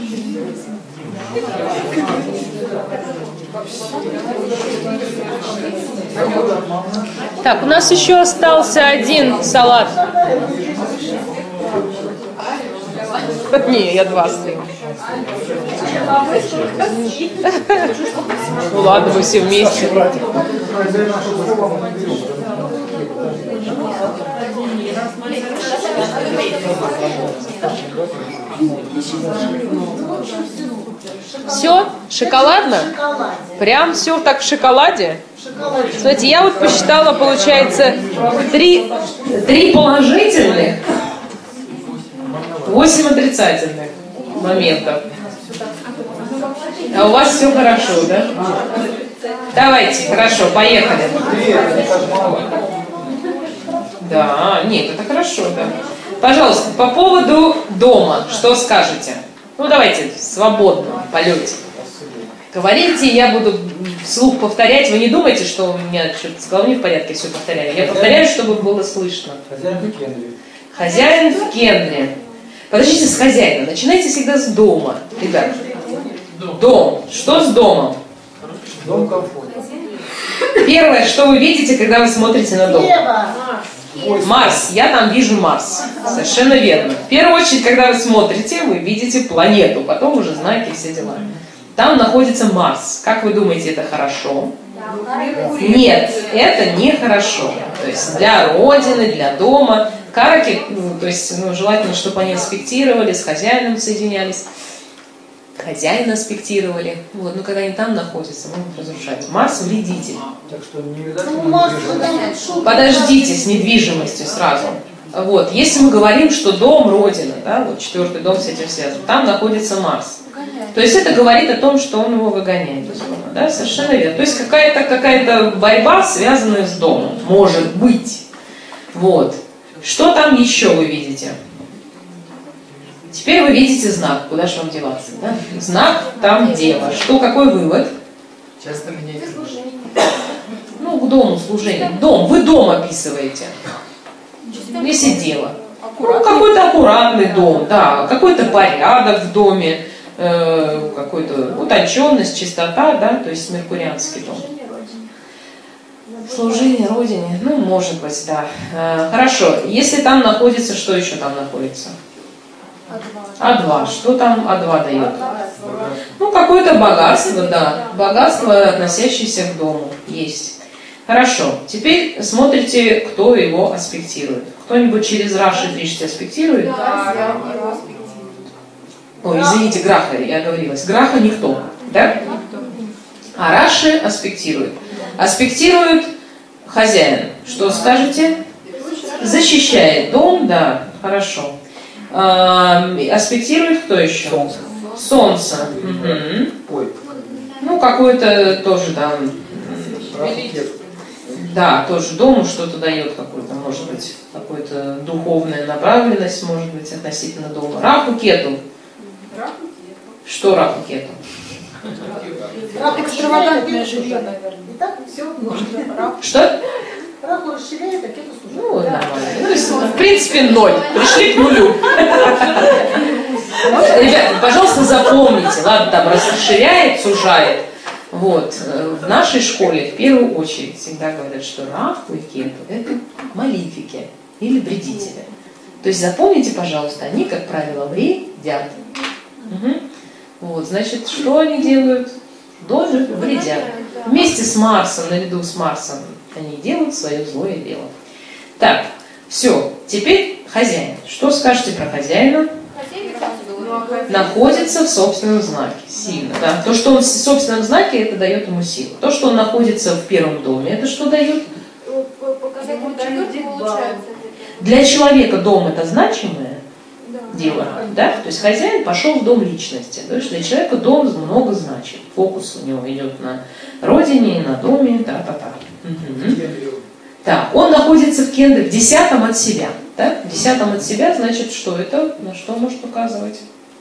Так, у нас еще остался один салат. Не, я два съем. Ну ладно, вы все вместе. Все? Шоколадно? Прям все так в шоколаде? Смотрите, я вот посчитала, получается, три, три положительных, восемь отрицательных моментов. А у вас все хорошо, да? Давайте, хорошо, поехали. Да, нет, это хорошо, да. Пожалуйста, по поводу дома, что скажете? Ну, давайте, в свободном полете. Говорите, я буду вслух повторять. Вы не думайте, что у меня что-то с головой не в порядке, все повторяю. Я повторяю, чтобы было слышно. Хозяин в Кенре. Хозяин в Кенре. Подождите с хозяина. Начинайте всегда с дома, ребят. Дом. Что с домом? Дом комфорт. Первое, что вы видите, когда вы смотрите на дом? Марс. Я там вижу Марс. Совершенно верно. В первую очередь, когда вы смотрите, вы видите планету. Потом уже знаете все дела. Там находится Марс. Как вы думаете, это хорошо? Нет, это не хорошо. То есть для родины, для дома. Караки, ну, то есть ну, желательно, чтобы они аспектировали, с хозяином соединялись. Хозяина аспектировали. Вот, но когда они там находятся, могут разрушать. Марс вредитель. Так что не видать. Подождите с недвижимостью сразу. Вот, если мы говорим, что дом Родина, да, вот четвертый дом с этим связан, там находится Марс. То есть это говорит о том, что он его выгоняет из дома, да, совершенно верно. То есть какая-то какая-то борьба, связанная с домом, может быть. Вот. Что там еще вы видите? Теперь вы видите знак, куда же вам деваться, да? Знак там дева. Что, какой вывод? Часто меняйте. Ну, к дому служение. Дом, вы дом описываете. Если дело. Ну, какой-то аккуратный дом, да, какой-то порядок в доме, э, какой-то утонченность, чистота, да, то есть меркурианский дом. Служение Родине, ну, может быть, да. Э, хорошо, если там находится, что еще там находится? А два. Что там А два дает? Ну, какое-то богатство, да. Богатство, относящееся к дому, есть. Хорошо. Теперь смотрите, кто его аспектирует. Кто-нибудь через Раши Тришти аспектирует? Да, Ой, извините, Граха, я оговорилась. Граха никто, да? А Раши аспектирует. Аспектирует хозяин. Что скажете? Защищает дом, да, хорошо. А, аспектирует кто еще? Солнце. Солнце. Угу. Ой. Ну, какой-то тоже, да. Раху-кету. Да, тоже дому что-то дает, какую-то, может быть, какую-то духовная направленность, может быть, относительно дома. Раху-кету. Что Раху-кету? Экстравагантное жилье, наверное. Итак, все можно. Что? Раху расширяет, а кету сужает. Ну, нормально. Ну, то есть, в принципе, ноль. Пришли к нулю. Ребята, пожалуйста, запомните. Ладно, там расширяет, сужает. Вот. В нашей школе в первую очередь всегда говорят, что Раху и Кету – это малифики или вредители. То есть запомните, пожалуйста, они, как правило, вредят. Угу. Вот, значит, что они делают? Доме вредят. Вместе с Марсом, наряду с Марсом, они делают свое злое дело. Так, все. Теперь хозяин. Что скажете про хозяина? Находится в собственном знаке. Сильно. Да? То, что он в собственном знаке, это дает ему силу. То, что он находится в первом доме, это что дает? Для человека дом это значимое дело. Да? То есть хозяин пошел в дом личности. То есть для человека дом много значит. Фокус у него идет на родине, на доме, та-та-та. Угу. Так, он находится в кендре в десятом от себя. Да? В десятом от себя, значит, что это? На что может показывать?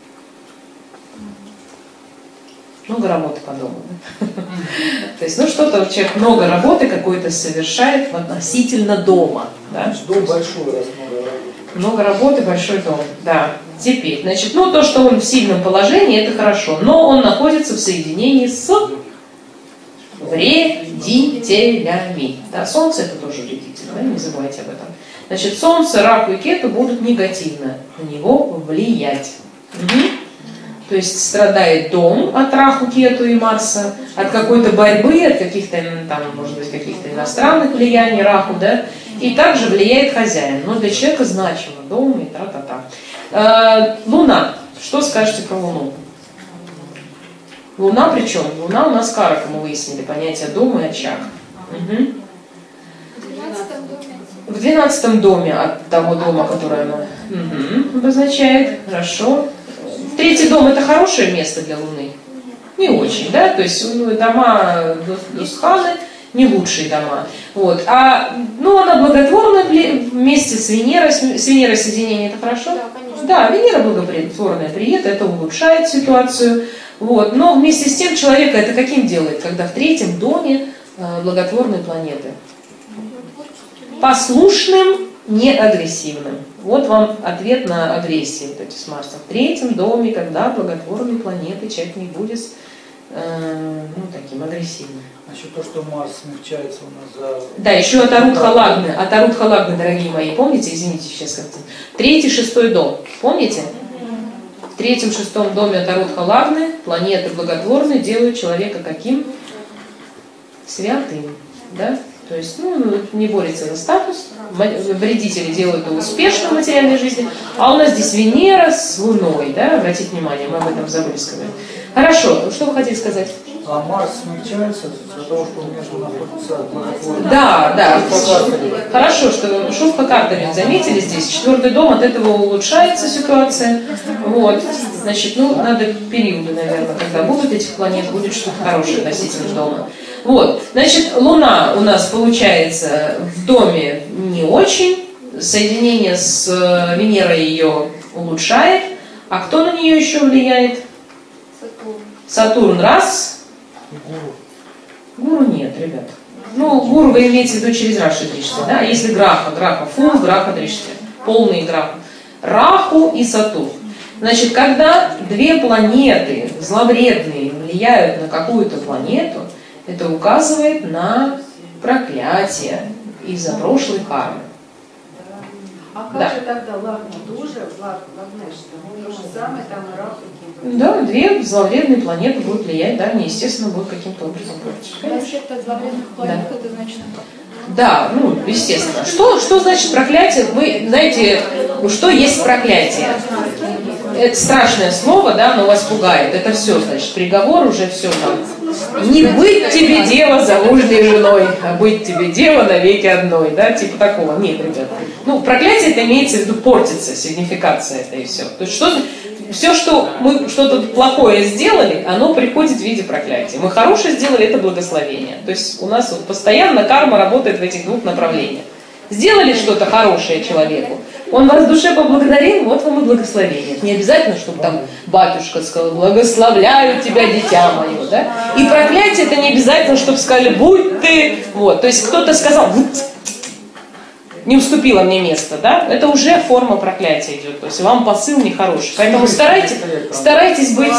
Много работы по дому. Да? То есть, ну что-то человек много работы какой-то совершает относительно дома. Да? Дом большой, раз много работы. Много работы, большой дом. Да. Теперь, значит, ну то, что он в сильном положении, это хорошо. Но он находится в соединении с вредителями. Да, Солнце это тоже вредитель, да? Не забывайте об этом. Значит, Солнце, Раху и Кету будут негативно на него влиять. Угу. То есть страдает дом от Раху, Кету и Марса, от какой-то борьбы, от каких-то, там, может быть, каких-то иностранных влияний Раху, да, и также влияет хозяин. Но для человека значимо дом и та-та-та. Э, Луна. Что скажете про Луну? Луна причем? Луна у нас карака, мы выяснили, понятие дома и очаг. Угу. В двенадцатом доме от того дома, который она угу, обозначает. Хорошо. Третий дом это хорошее место для Луны? Не очень, да? То есть ну, дома Дусханы не лучшие дома. Вот. А, ну, она благотворная вместе с Венерой. С Венерой соединение это хорошо? Да, конечно. Да, Венера благотворная приет, это улучшает ситуацию. Вот. Но вместе с тем человека это каким делает, когда в третьем доме э, благотворной планеты? Послушным, не агрессивным. Вот вам ответ на агрессию вот эти с Марсом. В третьем доме, когда благотворные планеты, человек не будет э, ну, таким агрессивным. А еще то, что Марс смягчается у нас за... Да, еще от Арут-Халагны. От Арут-Халагны, дорогие мои, помните? Извините, сейчас как-то. Третий, шестой дом. Помните? В третьем, шестом доме от Арут-Халагны планеты благотворные делают человека каким? Святым. Да? То есть, ну, не борется за статус, вредители делают его успешным в материальной жизни, а у нас здесь Венера с Луной, да, обратите внимание, мы об этом забыли сказать. Хорошо, что вы хотели сказать? А Марс смягчается из-за того, что между находится благотворный. Да, да. Хорошо, что Шуфха Картарин заметили здесь. Четвертый дом, от этого улучшается ситуация. Вот. Значит, ну, надо периоды, наверное, когда будут этих планет, будет что-то хорошее относительно дома. Вот. Значит, Луна у нас получается в доме не очень. Соединение с Венерой ее улучшает. А кто на нее еще влияет? Сатурн. Сатурн раз. Гуру нет, ребят. Ну, гуру вы имеете в виду через Раши Дришти, да? Если Граха, Граха Фул, Граха Дришти. Полный Граха. Раху и Сатурн. Значит, когда две планеты зловредные влияют на какую-то планету, это указывает на проклятие из-за прошлой кармы. А как Да. же тогда Лагна тоже, Лагнешта, то же самое, там и Раху? Да, две зловредные планеты будут влиять, да, они, естественно, будут каким-то образом портить. Аспект от зловредных планет, это значит... Да, ну, естественно. Что, что значит проклятие? Вы знаете, что есть проклятие? Это страшное слово, да, оно вас пугает. Это все, значит, приговор уже все там. Не быть тебе дева замужней женой, а быть тебе дева навеки одной, да, типа такого. Нет, ребят. Ну, проклятие это имеется в виду портится, сигнификация это и все. То есть что, все, что мы что-то плохое сделали, оно приходит в виде проклятия. Мы хорошее сделали, это благословение. То есть у нас вот постоянно карма работает в этих двух направлениях. Сделали что-то хорошее человеку, он вас в душе поблагодарил, вот вам и благословение. Не обязательно, чтобы там батюшка сказал, благословляю тебя, дитя мое, да? И проклятие это не обязательно, чтобы сказали, будь ты, вот. То есть кто-то сказал, не уступила мне место, да? Это уже форма проклятия идет, то есть вам посыл нехороший. Поэтому старайтесь, старайтесь быть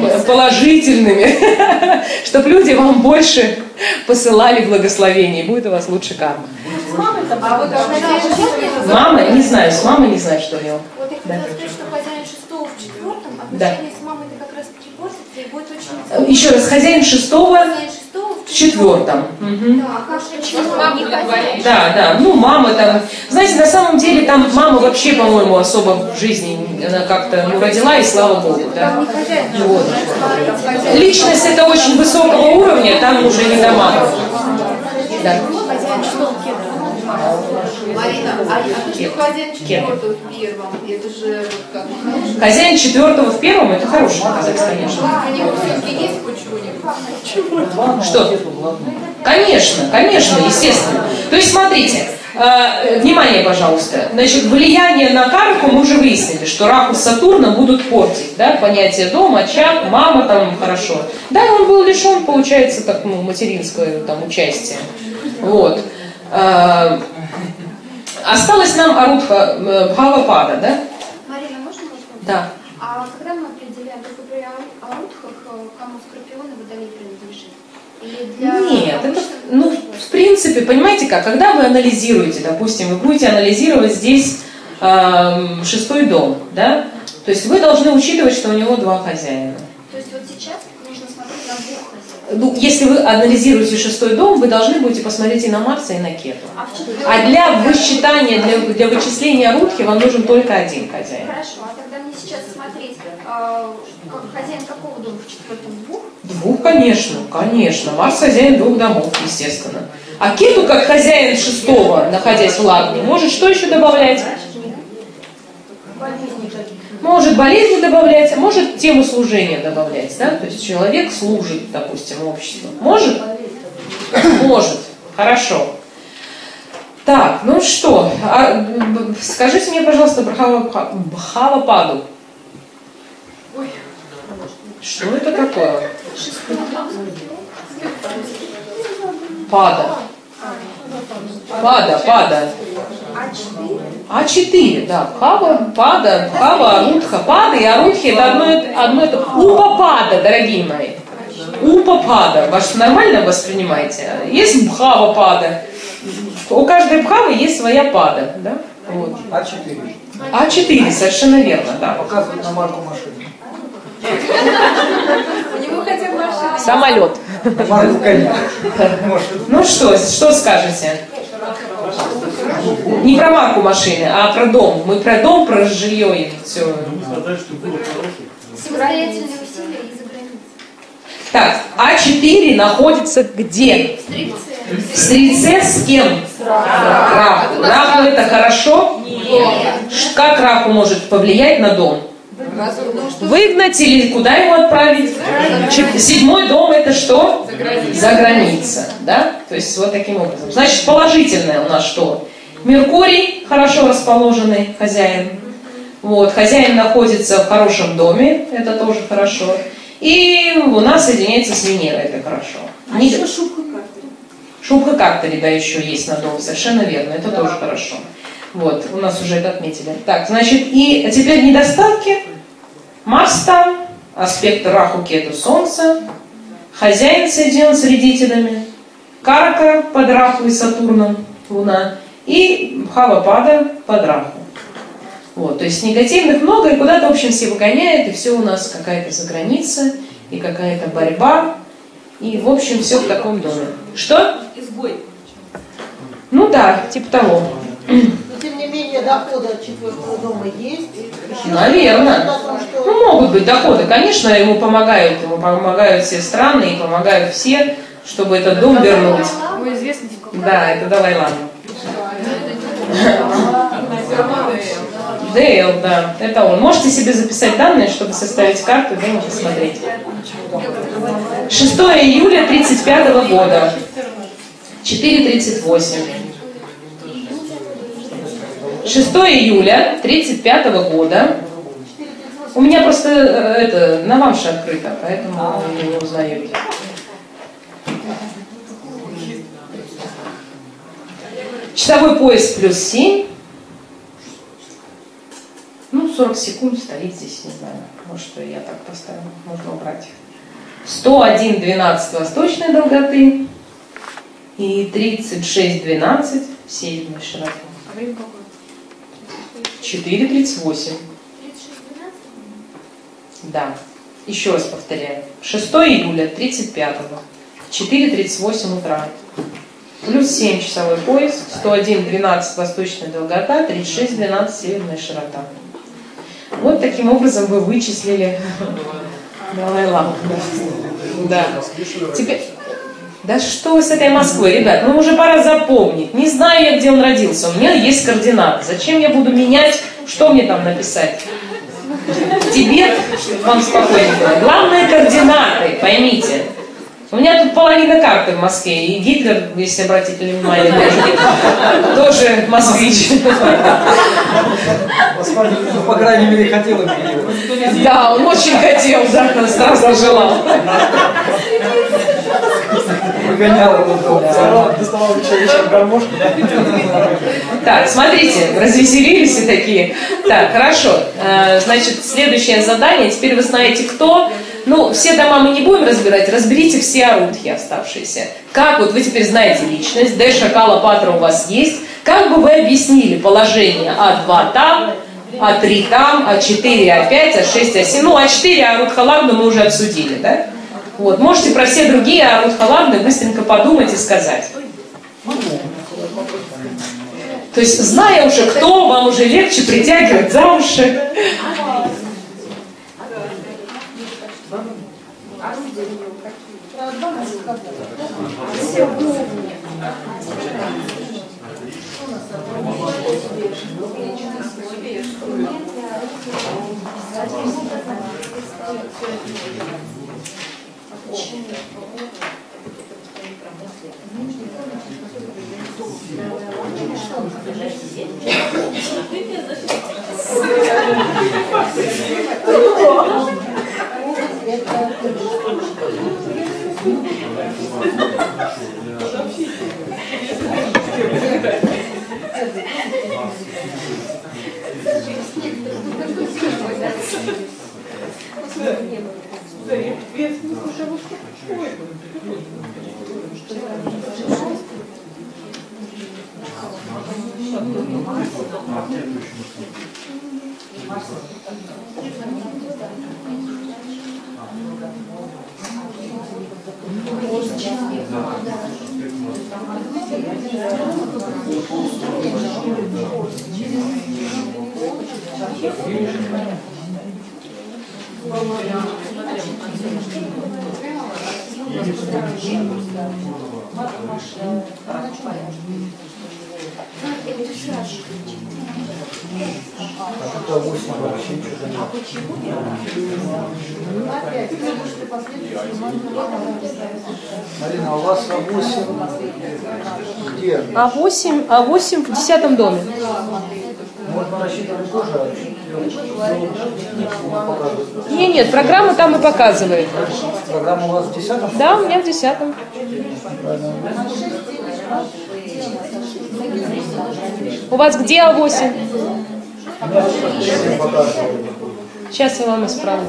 положительными, чтобы люди вам больше посылали благословение, и будет у вас лучше карма. А вот Мама, не знаю, с мамой не знаю, что у него. Вот я Да. хотела сказать, что хозяин шестого в четвертом, Да. отношения с мамой это как раз таки портится и будет очень... Еще раз, хозяин шестого Хозяин шестого в четвертом. Мгм. Да, а как же чего не хозяин? Да, да, ну мама там, знаете, на самом деле там мама вообще, по-моему, особо в жизни, она как-то ну, родила и слава Богу, да. Вот. Личность это очень высокого уровня, там уже не до мамы. Да. Хозяин шестого кем? Марина, а то, Кем? что хозяин Кем? четвертого в первом, это же вот как хорошо. Хозяин четвертого в первом, это хороший показатель, конечно. У него все-таки есть хоть чего-нибудь? Что? Конечно, конечно, естественно. То есть, смотрите, э, внимание, пожалуйста. Значит, влияние на карму мы уже выяснили, что Раху с Сатурна будут портить, да, понятие дом, очаг, мама там хорошо. Да, он был лишен, получается, так, ну, материнское там участие. Вот. Э, осталось нам Арутха э, Бхавапада, да? Марина, можно вопрос? Да. А когда мы определяем только при аутхах, кому Скорпион и Водолей принадлежит? Или для Нет, это, обычных ну, тоже? в принципе, понимаете как, когда вы анализируете, допустим, вы будете анализировать здесь э, шестой дом, да, то есть вы должны учитывать, что у него два хозяина. То есть вот сейчас нужно смотреть на двух хозяев. Ну, если вы анализируете шестой дом, вы должны будете посмотреть и на Марса, и на Кету. А, в четвертом- А для высчитания, для, для вычисления Рудхи вам нужен только один хозяин. Хорошо, а тогда мне сейчас смотреть, э, как- хозяин какого дома в четвертом? Двух? Двух, конечно, конечно. Марс хозяин двух домов, естественно. А Кету, как хозяин шестого, находясь в Лагне, может что еще добавлять? Может болезни добавлять, может тему служения добавлять, да? То есть человек служит, допустим, обществу. Может? Может. Хорошо. Так, ну что, а, б- скажите мне, пожалуйста, Бхава- Бхавападу. Что это такое? Пада. Пада, пада. А четыре, да. Бхава, пада, Бхава, Арутха. Пада и Арутхи это одно, одно это. Упапада, дорогие мои. Упапада. Вы нормально воспринимаете? Есть Бхава-пада. У каждой Бхавы есть своя пада. Да? Вот. А четыре. А четыре, совершенно верно, да. Показывает на марку машины. У него хотя бы машина. Самолет. Марку коня. Может. Ну что, что скажете? Не про марку машины, а про дом. Мы про дом, про жилье и все. Самостоятельные усилия и за границей. Так, А четыре находится где? В Стрельце с кем? Раху. Раху это хорошо? Ш- Как Раху может повлиять на дом? Выгнать или куда его отправить? Ч- Седьмой дом это что? За граница. Да? То есть вот таким образом. Значит, положительное у нас что? Меркурий, хорошо расположенный хозяин. Вот, хозяин находится в хорошем доме, это тоже хорошо. И Луна соединяется с Венерой, это хорошо. А Не... еще Шубха-Картари. Шубха-Картари, да, еще есть на дом, совершенно верно, это да. тоже хорошо. Вот, у нас уже это отметили. Так, значит, и теперь недостатки. Марс там, аспект Раху-Кету Солнца, хозяин соединен с вредителями, Карака под Раху и Сатурном, Луна, и Бхавапада под Раху. Вот, то есть негативных много, и куда-то, в общем, все выгоняет, и все у нас какая-то заграница, и какая-то борьба, и, в общем, все в таком доме. Что? Изгой. Ну да, типа того. Но, тем не менее, доходы от четвертого дома есть. Наверное. Что... Ну, могут быть доходы. Конечно, ему помогают. Ему помогают все страны и помогают все, чтобы этот дом вернуть. Да, это Далай-Лама. Дейл, да, это он. Можете себе записать данные, чтобы составить карту, да, и посмотреть. шестого июля тридцать пятого года. четыре тридцать восемь. шестого июля тридцать пятого года. У меня просто это на Навамша открыто, поэтому вы не узнаете. Часовой пояс плюс семь. Ну, сорок секунд стоит здесь, не знаю. Может, я так поставлю, можно убрать. сто один двенадцать восточной долготы и тридцать шесть двенадцать северной широты. А время какое? четыре тридцать восемь. Да. Еще раз повторяю. шестого июля тридцать пятого. четыре тридцать восемь утра. Плюс семь часовой пояс, сто один двенадцать восточная долгота, тридцать шесть двенадцать северная широта. Вот таким образом вы вычислили Далай-Ламу. Да. Теперь... Да что с этой Москвой, ребят, ну уже пора запомнить. Не знаю я, где он родился, у меня есть координаты. Зачем я буду менять, что мне там написать? Тибет, вам спокойно было. Главное координаты, поймите. У меня тут половина карты в Москве, и Гитлер, если обратите внимание, тоже москвич. По крайней мере, хотел иммигрировать. Да, он очень хотел, да, страстно желал. Выгонял его, доставал вечером гармошку. Так, смотрите, развеселились все такие. Так, хорошо. Значит, следующее задание. Теперь вы знаете, кто. Ну, все дома мы не будем разбирать. Разберите все арудхи оставшиеся. Как вот вы теперь знаете личность. Дэша, Кала, Патра у вас есть. Как бы вы объяснили положение А два там, А три там, А четыре, А пять, А шесть, А семь. Ну, А четыре, Арудха-Лагну мы уже обсудили, да? Вот, можете про все другие Арудха-Лагны быстренько подумать и сказать. То есть, зная уже кто, вам уже легче притягивать за уши. Марина, а у вас А восемь где? А восемь, А восемь в десятом доме. Можно рассчитывать тоже Нет, нет, программа там и показывает. Программа у вас в десятом? Да, у меня в десятом. У вас где А восемь? Сейчас я вам исправлю.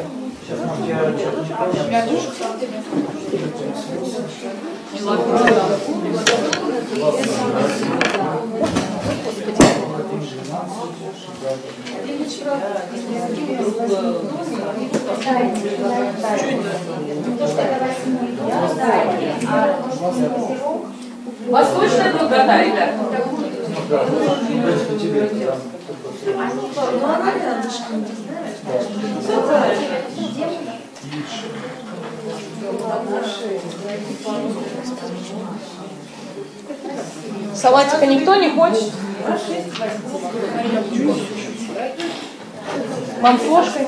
Восточная долгота, ребят. Салатика никто не хочет? Вам флошкой?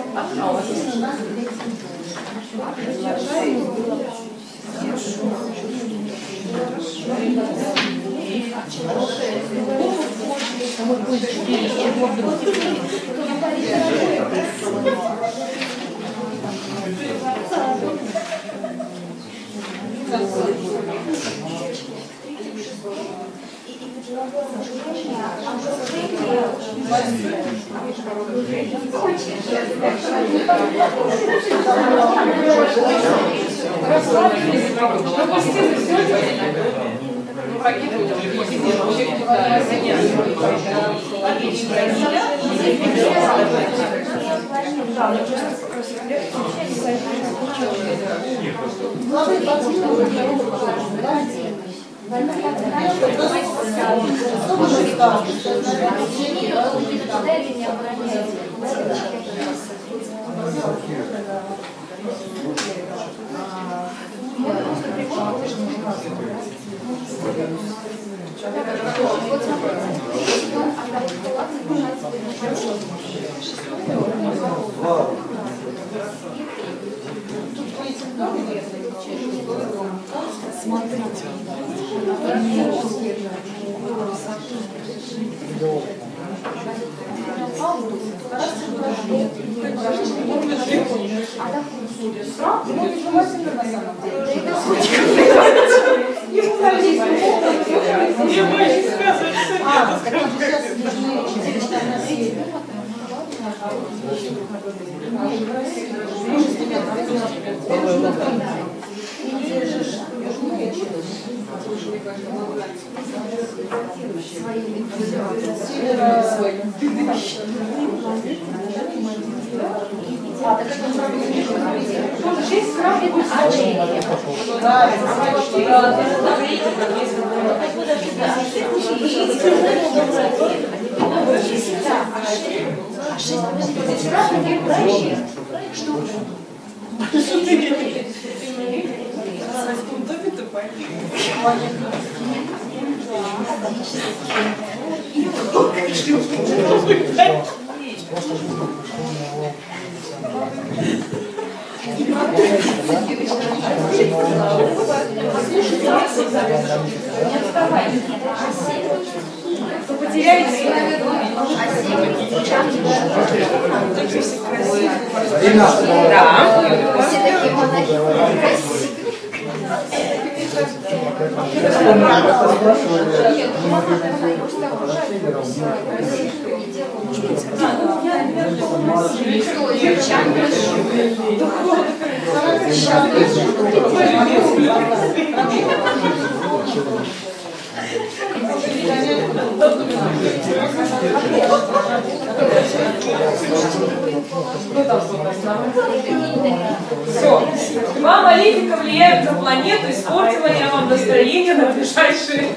Все. Два малефика влияют на планету, испортила я вам настроение на ближайшие.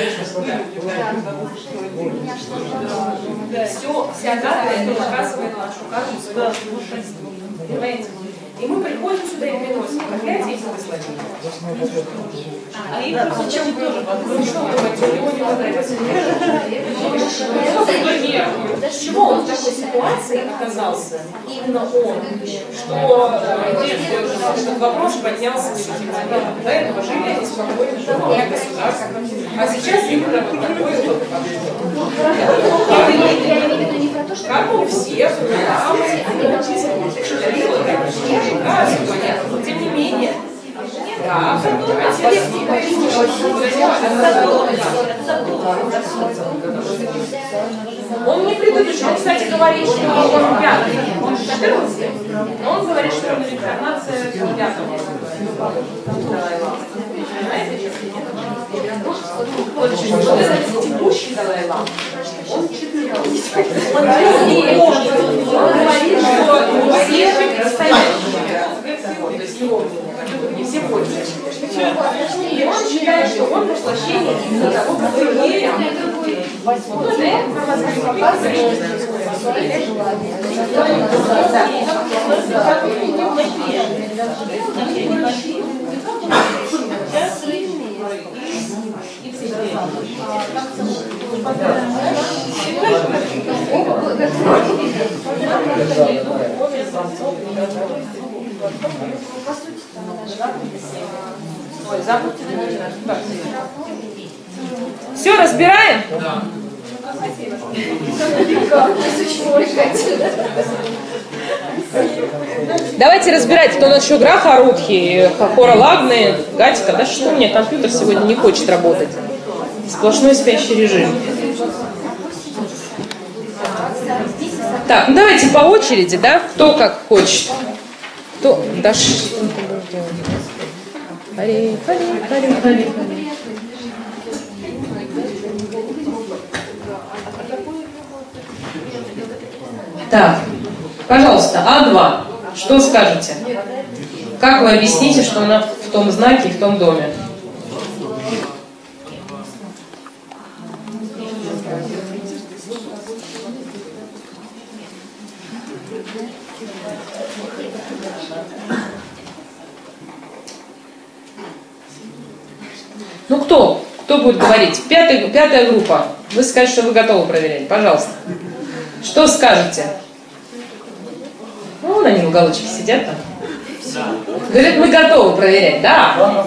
Все, вся дата это указывает нашу карму. Понимаете? И мы приходим сюда и приносим проклятие и благословение. А и зачем тоже его не хватает? С чего он в такой ситуации оказался? Именно он. Что этот вопрос поднялся с этим моментом. До этого жили они спокойно, живое государство. А сейчас именно вот такой вот. Как у всех, да. Тем не менее. Да, он не предыдущий, он, кстати, говорит, что он пятый, он четырнадцатый, но он говорит, что он реинкарнация пятого. Вот текущий Далай-Лама, он четырнадцатый. Он говорит, что все настоящие, то есть его не все пользуются. И он считает, что он воплощение именно того, который есть. Ой, запах. Все, разбираем? Да. Давайте разбирать, кто у нас еще Граф Арутхи, Хохора Лагны, Гатика. Да что у меня компьютер сегодня не хочет работать? Сплошной спящий режим. Так, ну давайте по очереди, да? Кто как хочет. Кто? Да что ты будешь делать? Хари, хари, хари, хари. Так, пожалуйста, А два. Что скажете? Как вы объясните, что она в том знаке и в том доме? Ну кто? Кто будет говорить? Пятая, пятая группа. Вы скажете, что вы готовы проверять. Пожалуйста. Что скажете? Ну, они в уголочке сидят там. Говорят, мы готовы проверять. Да.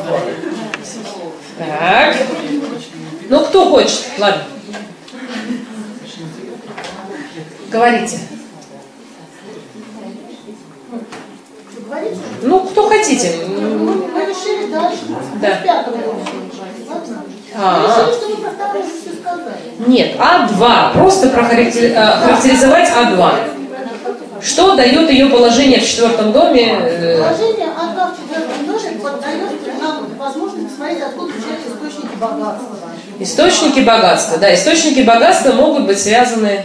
Так. Ну, кто хочет? Ладно. Говорите. Ну, кто хотите. Мы решили дальше. Да. А, нет, А два. Просто прохарактеризовать А два. Что дает ее положение в четвертом доме? Положение А два в четвертом доме дает нам возможность посмотреть, откуда взять источники богатства. Источники богатства. Да, источники богатства могут быть связаны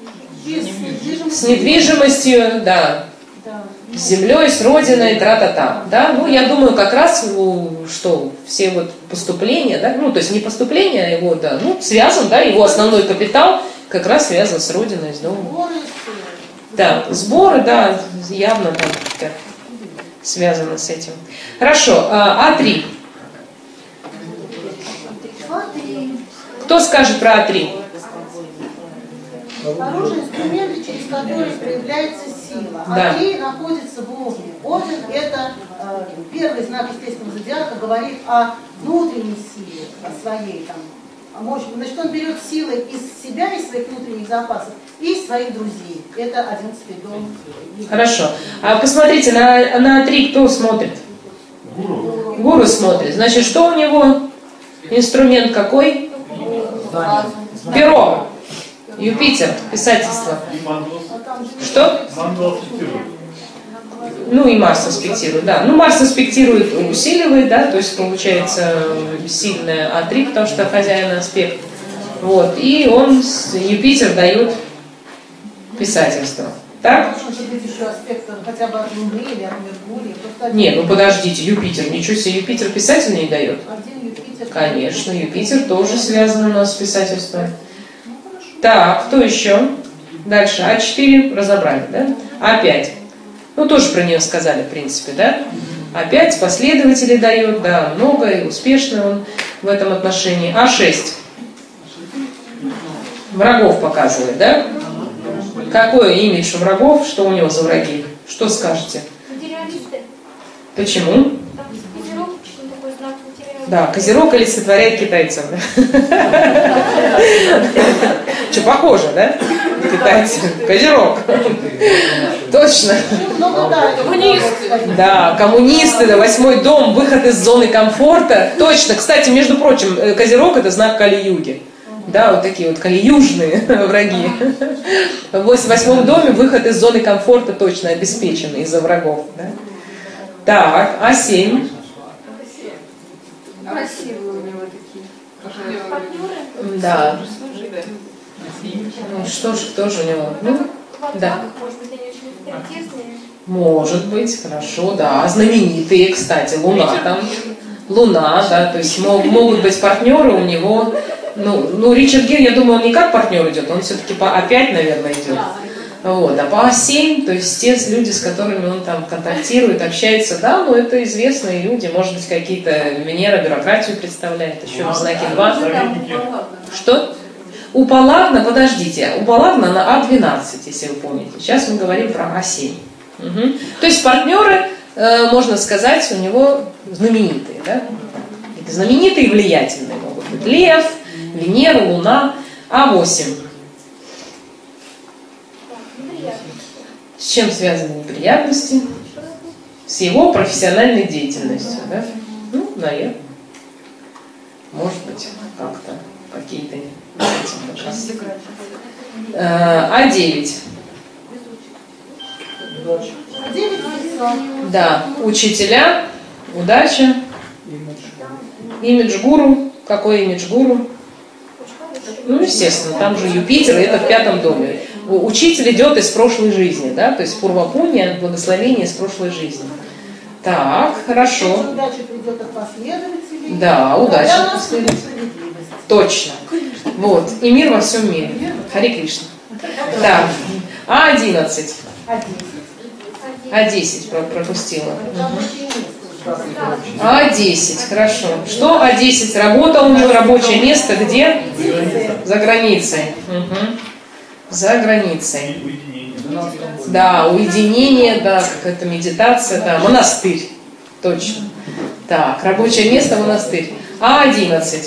с недвижимостью, да, с землей, с родиной, тра-та-та. Да? Ну, я думаю, как раз, что все вот поступления, да, ну, то есть не поступления, а его, да, ну, связан, да, его основной капитал как раз связан с родиной, с домом. Да, сборы, да, явно там как связаны с этим. Хорошо, А три. Кто скажет про А три? Оружие, инструменты, через которые проявляется сила. Да. А три находится в Овне. Овен – это э, первый знак естественного зодиака, говорит о внутренней силе, о своей там, о мощи. Значит, он берет силы из себя, из своих внутренних запасов, и из своих друзей. Это одиннадцатый дом. Хорошо. А посмотрите, на, на три кто смотрит? Гуру. Гуру смотрит. Значит, что у него? Инструмент какой? Перо. Юпитер, писательство. Что? Ну и Марс аспектирует, да. Ну Марс аспектирует, усиливает, да, то есть получается сильная А три, потому что хозяин аспект. Вот, и он, Юпитер дает писательство. Так? Может быть еще аспект хотя бы от Луны или от Меркурия. Не, ну подождите, Юпитер, ничего себе, Юпитер писатель не дает? Один Юпитер. Конечно, Юпитер тоже связан у нас с писательством. Так, кто еще? Дальше. А четыре разобрали, да? А пять. Ну, тоже про нее сказали, в принципе, да? А пять последователей дает, да, много и успешно он в этом отношении. А шесть. Врагов показывает, да? Какой имидж у врагов? Что у него за враги? Что скажете? Материалисты. Почему? Там Козерог очень такой знак материала. Да, Козерог олицетворяет китайцев. Что, похоже, да? китайцы. Козерог. Точно. Коммунисты. Да, коммунисты, да, восьмой дом, выход из зоны комфорта. Точно. Кстати, между прочим, Козерог — это знак Кали-юги. Да, вот такие вот кали-южные враги. В восьмом доме выход из зоны комфорта точно обеспечен из-за врагов. Да? Так, а семь? Красивые у него такие. Да. Ну, что ж, кто же у него? Ну, да. Может быть, хорошо, да. Знаменитые, кстати, Луна там. Луна, да, то есть мог, могут быть партнеры у него. Ну, ну, Ричард Гир, я думаю, он не как партнер идет, он все-таки по опять, наверное, идет. Вот, а по семь, то есть те люди, с которыми он там контактирует, общается, да, ну это известные люди, может быть, какие-то Венера бюрократию представляет, еще в знаке два. Что? У Палагна, подождите, у Палагна на А двенадцать, если вы помните. Сейчас мы говорим про А семь. Угу. То есть партнеры, э, можно сказать, у него знаменитые, да? Знаменитые и влиятельные могут быть. Лев, Венера, Луна, А восемь. С чем связаны неприятности? С его профессиональной деятельностью, да? Ну, наверное. Может быть, как-то какие-то А девять. Да, учителя, удача, имидж-гуру. Какой имидж-гуру? Ну, естественно, там же Юпитер, и это в пятом доме. Учитель идет из прошлой жизни, да, то есть пурвапунья, благословение из прошлой жизни. Так, хорошо. Удача придет от последователей. Да, удача от последователей. Точно. Вот. И мир во всем мире. Харе Кришна. Так. А одиннадцать. А десять пропустила. А десять, хорошо. Что А десять? Работа у него, рабочее место где? За границей. Угу. За границей. Да, уединение, да, какая-то медитация, да, монастырь. Точно. Так, рабочее место, монастырь. А одиннадцать.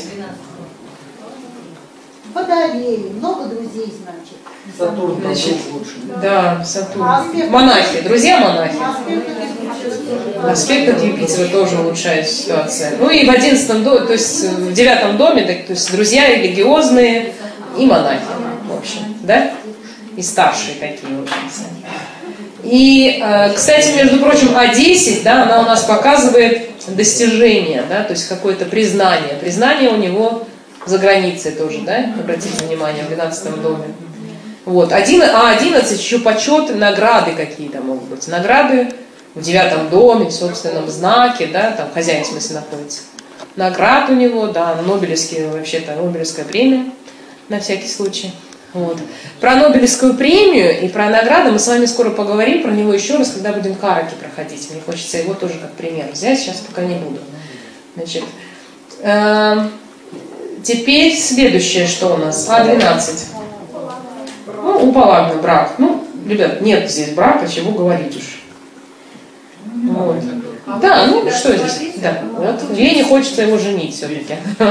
Водолей, много друзей, значит. Сатурн, значит, лучше. Да, Сатурн. Монахи, друзья-монахи. Аспект от Юпитера тоже улучшает ситуацию. Ну и в одиннадцатом доме, то есть в девятом доме, то есть друзья религиозные и монахи, в общем, да? И старшие такие, в общем. И, кстати, между прочим, А десять, да, она у нас показывает достижение, да, то есть какое-то признание. Признание у него за границей тоже, да, обратите внимание, в двенадцатом доме. Вот, А одиннадцать еще почеты, награды какие-то могут быть. Награды в девятом доме, в собственном знаке, да, там хозяин в смысле находится. Наград у него, да, Нобелевский, вообще-то Нобелевская премия, на всякий случай. Вот. Про Нобелевскую премию и про награды мы с вами скоро поговорим, про него еще раз, когда будем караки проходить. Мне хочется его тоже как пример взять, сейчас пока не буду. Значит, э, теперь следующее, что у нас? А двенадцать. Ну, у Палагна брак. Ну, ребят, нет здесь брака, чего говорить уж. Вот. Да, ну что здесь? Да, вот. Ей не хочется его женить все-таки.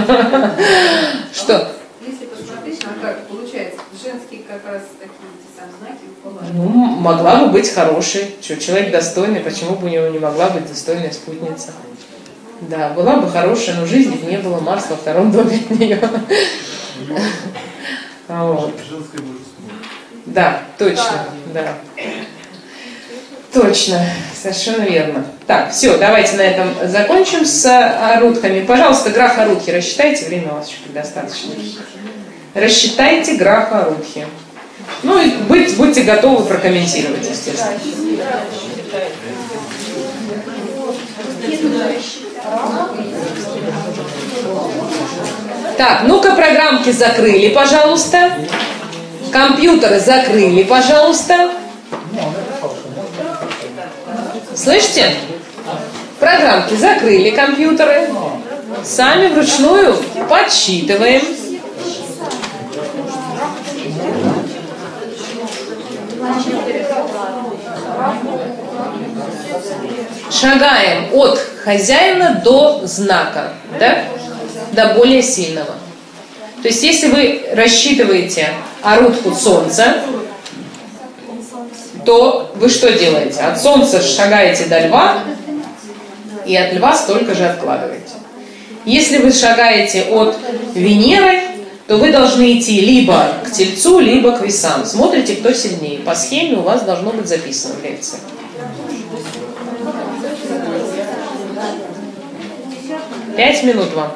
Что? Если посмотреть на карту, получается, женские как раз такие эти сам знаки у Палагна. Ну, могла бы быть хорошей. Что, человек достойный, почему бы у него не могла быть достойная спутница? Да, была бы хорошая, но жизни не было. Марс во втором доме от нее. Вот. Да, точно, да. Точно, совершенно верно. Так, все, давайте на этом закончим с арудхами. Пожалуйста, граха арудхи рассчитайте, время у вас еще предостаточно. Рассчитайте граха арудхи. Ну и будь, будьте готовы прокомментировать, естественно. Так, ну-ка программки закрыли, пожалуйста. Компьютеры закрыли, пожалуйста. Слышите? Программки закрыли, компьютеры. Сами вручную подсчитываем. Шагаем от хозяина до знака, да? До более сильного. То есть, если вы рассчитываете арудху солнца, то вы что делаете? От Солнца шагаете до Льва, и от Льва столько же откладываете. Если вы шагаете от Венеры, то вы должны идти либо к Тельцу, либо к Весам. Смотрите, кто сильнее. По схеме у вас должно быть записано в лекции. Пять минут вам.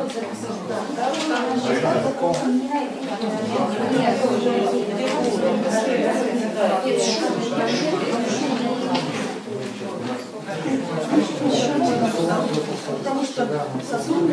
Потому что сосуды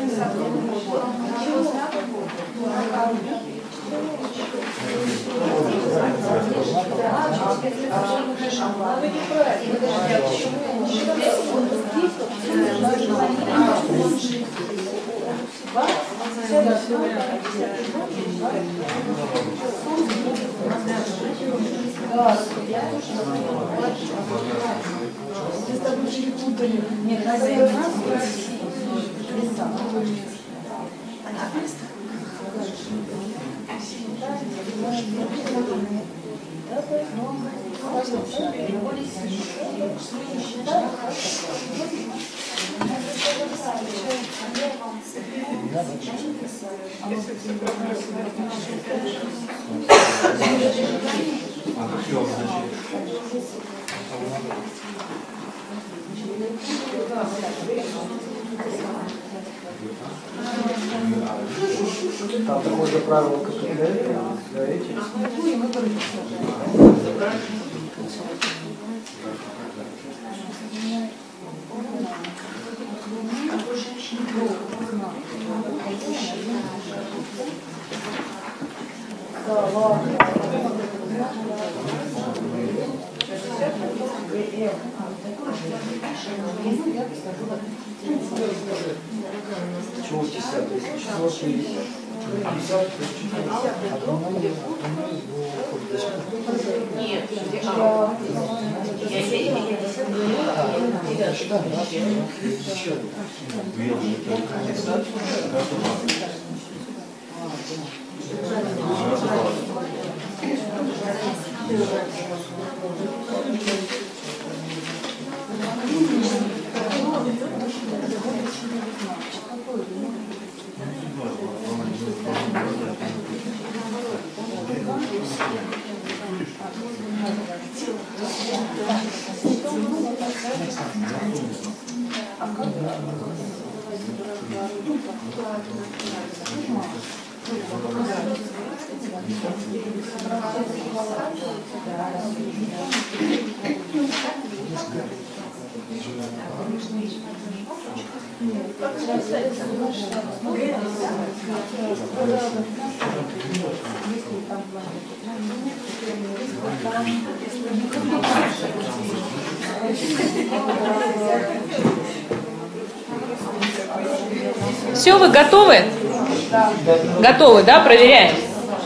Там такое же правило, как и для этого, для этих. Чего десятый? Четвертый. Нет, Все, вы готовы? Да. Готовы, да? Проверяем.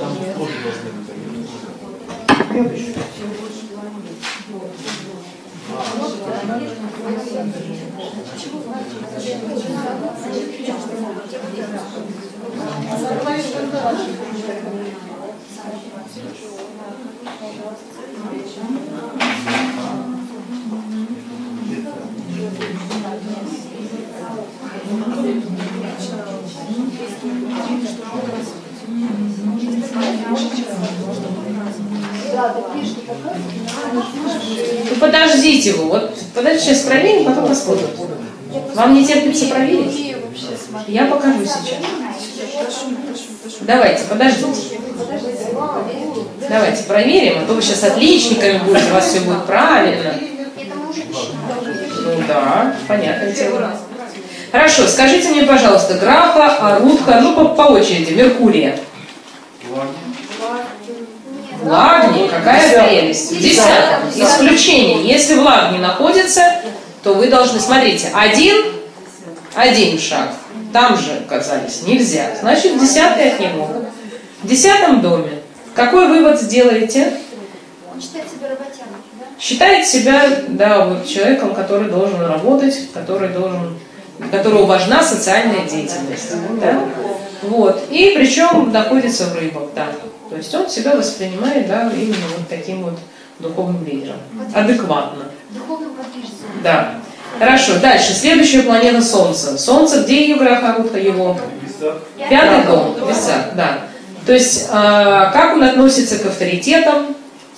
Ну, подождите вы, вот подождите, сейчас проверим, потом посмотрим. Вам не терпится проверить? Я покажу сейчас. Давайте, подождите. Давайте проверим, а то вы сейчас отличниками будете, у вас все будет правильно. Ну да, понятное дело. Хорошо, скажите мне, пожалуйста, графа, орудка, ну по, по очереди, Меркурия. В Лагне, какая прелесть. В десятом. Исключение. Если в Лагне находится, то вы должны, смотрите, один, один шаг. Там же оказались, нельзя. Значит, десятый от него. В десятом доме. Какой вывод сделаете? Он считает себя работягой, да? Считает себя, да, вот человеком, который должен работать, который должен, которому важна социальная деятельность. Да? Вот. И причем находится в рыбах, да. То есть он себя воспринимает, да, именно вот таким вот духовным лидером. Адекватно. Духовно подвижный. Да. Хорошо, дальше. Следующая планета Солнце. Солнце, где ее грохорудка его? Пятый дом. Веса, да. То есть, э, как он относится к авторитетам?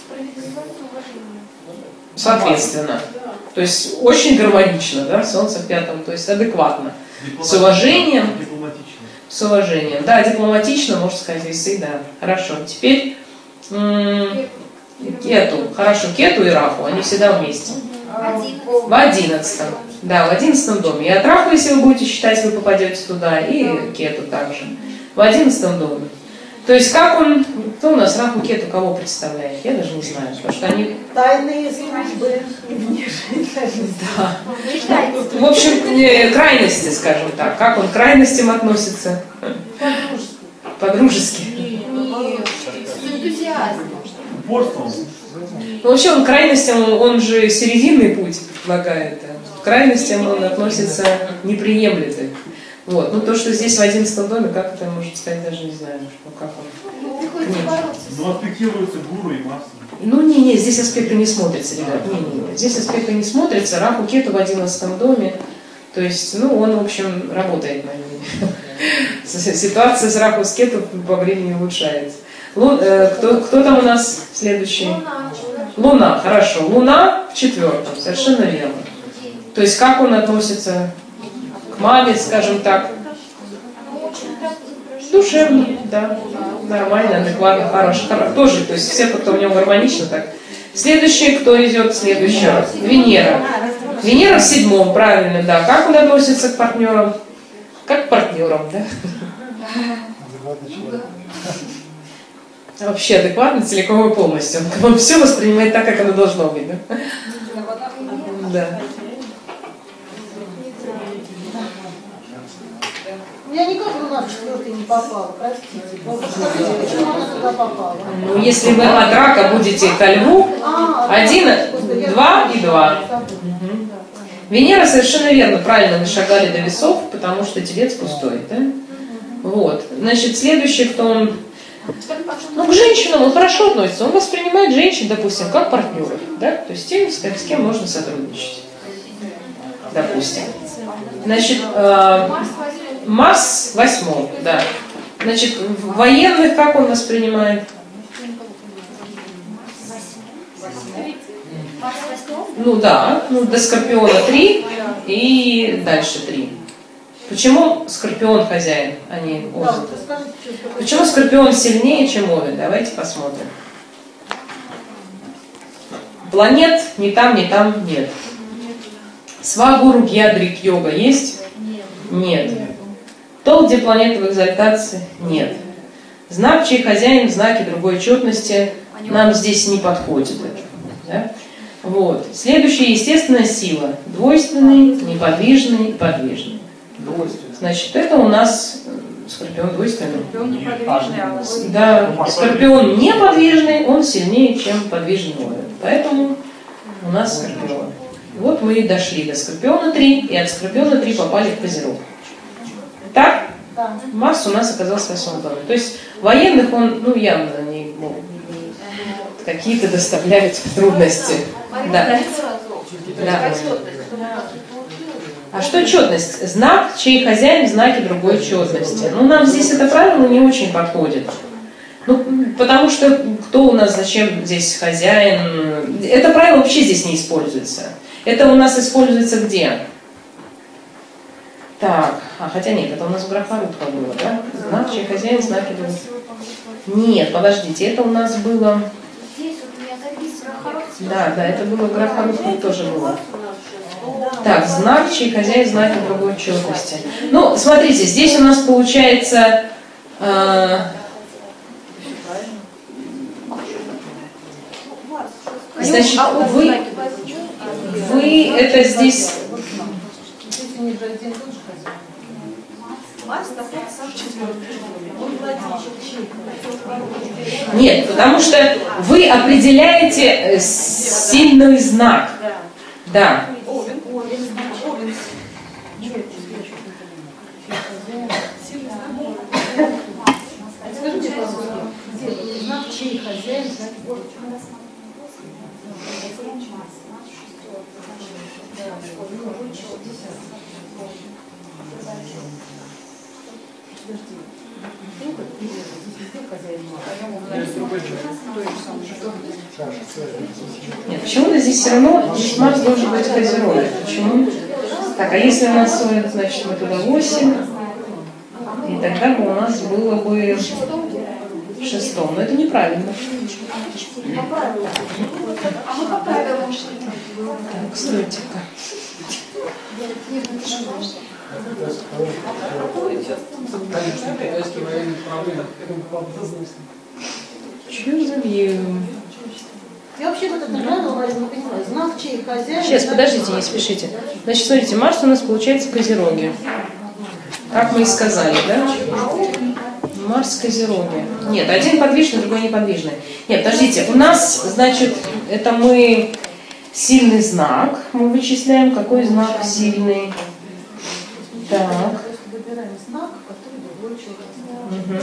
Соответственно. То есть, очень гармонично, да, Солнце в пятом, то есть адекватно. С уважением. С уважением. Да, дипломатично, можно сказать, весы, да. Хорошо. Теперь м- Кету. Хорошо, Кету и Рафу, они всегда вместе. В одиннадцатом. Да, в одиннадцатом доме. И от Рафу, если вы будете считать, вы попадете туда, и Кету также. В одиннадцатом доме. То есть как он, кто у нас Рафу Кету кого представляет? Я даже не знаю, потому что они... Тайные службы и внешние тайны. Да. В общем, крайности, скажем так. Как он к крайностям относится? По-дружески. По-дружески. С энтузиазмом. Ну, вообще он к крайностям, он же серединный путь предлагает. К крайностям он относится, не приемлет их. Вот. Ну, то, что здесь в одиннадцатом доме, как это, можно сказать, даже не знаю, что, как он. Ну, аспектируется гуру и масса. Ну, не, не, здесь аспекты не смотрятся, ребят. Не, не, не. Здесь аспекты не смотрятся. Раху Кету в одиннадцатом доме. То есть, ну, он, в общем, работает на ней. Ситуация с Раху с Кету по времени улучшается. Лу, э, кто, кто там у нас следующий? Луна. Луна, хорошо. Луна в четвертом, совершенно верно. То есть, как он относится к маме, скажем так? Душевно, да. Нормально, адекватно, хорошо. Хоро, тоже, то есть, все, кто в нем гармонично, так. Следующий, кто идет следующий? Венера. Венера в седьмом, правильно, да. Как он относится к партнерам? Как к партнерам, да? Вообще адекватно, целиком и полностью. Он все воспринимает так, как оно должно быть, да? Да. У меня никак Луна в четвертый не попала, простите. Скажите, почему она туда попала? Ну, если вы от рака будете ко льву, один, два и два. Угу. Венера совершенно верно, правильно вы шагали до весов, потому что телец пустой, да? Вот. Значит, следующий, кто он... Ну, к женщинам он хорошо относится, он воспринимает женщин, допустим, как партнеров, да? То есть тем, с кем можно сотрудничать, допустим. Значит, э, Марс в восьмом, да. Значит, военных как он воспринимает? Ну да, ну до Скорпиона три и дальше три. Почему Скорпион хозяин, а не Овен? Почему Скорпион сильнее, чем Овен? Давайте посмотрим. Планет ни там, ни там нет. Свагуру Гьядрик йога есть? Нет. То, где планета в экзальтации? Нет. Знак, чей хозяин в знаке другой четности, нам здесь не подходит. Да? Вот. Следующая естественная сила. Двойственный, неподвижный, подвижный. Значит, это у нас Скорпион двойственный. Скорпион неподвижный, а вот... Да, Скорпион неподвижный, он сильнее, чем подвижный Овен. Поэтому у нас Скорпион. Вот мы и дошли до Скорпиона три, и от Скорпиона три попали в Козерог. Так? Марс у нас оказался в восьмом доме. То есть военных он, ну, явно не могут. Какие-то доставляют трудности. Да. Да. А что четность? Знак, чей хозяин в знаке другой четности. Ну, нам здесь это правило не очень подходит. Ну, потому что кто у нас, зачем здесь хозяин? Это правило вообще здесь не используется. Это у нас используется где? Так, а хотя нет, это у нас в Грохорудка было, да? Знак, чей хозяин в знаке другой. Нет, подождите, это у нас было... Да, да, это было в Грохорудке тоже было. Так, знак, чей хозяин в знаке другой четности. Ну, смотрите, здесь у нас получается... Э, значит, вы, вы это здесь... Нет, потому что вы определяете сильный знак. Да. Скажите, пожалуйста, знак чей хозяин? Нет, почему-то здесь все равно здесь Марс должен быть Козерог. Почему? Так, а если у нас Солнце, значит мы туда восемь, и тогда бы у нас было бы шестом. Но это неправильно. Так, стойте-ка. Чего забью? Я вообще вот это правило, Мария, не понимаю. Знак чей хозяин? Сейчас, подождите, не спешите. Значит, смотрите, Марс у нас получается в Козероге. Как мы и сказали, да? Марс в Козероге. Нет, один подвижный, другой неподвижный. Нет, подождите, у нас, значит, это мы сильный знак. Мы вычисляем, какой знак сильный. Так. Угу.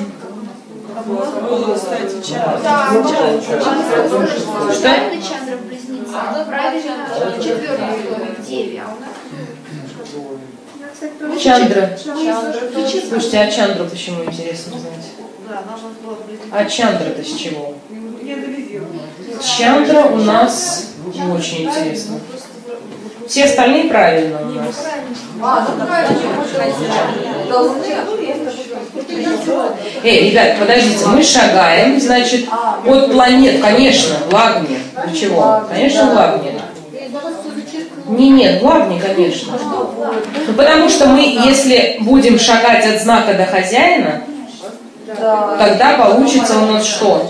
Что? Чандра в близнецах. Правильно, четвертый в Деве, а у нас... Чандра. Слушайте, а Чандру почему интересно знать? А Чандра-то с чего? Чандра у нас очень интересно. Все остальные правильно у нас. Эй, ребят, подождите, мы шагаем, значит, от планет, конечно, в Лагне. Чего? Конечно, в Лагне. Не, нет, в Лагне, конечно. Ну, потому что мы, если будем шагать от знака до хозяина, тогда получится у нас что?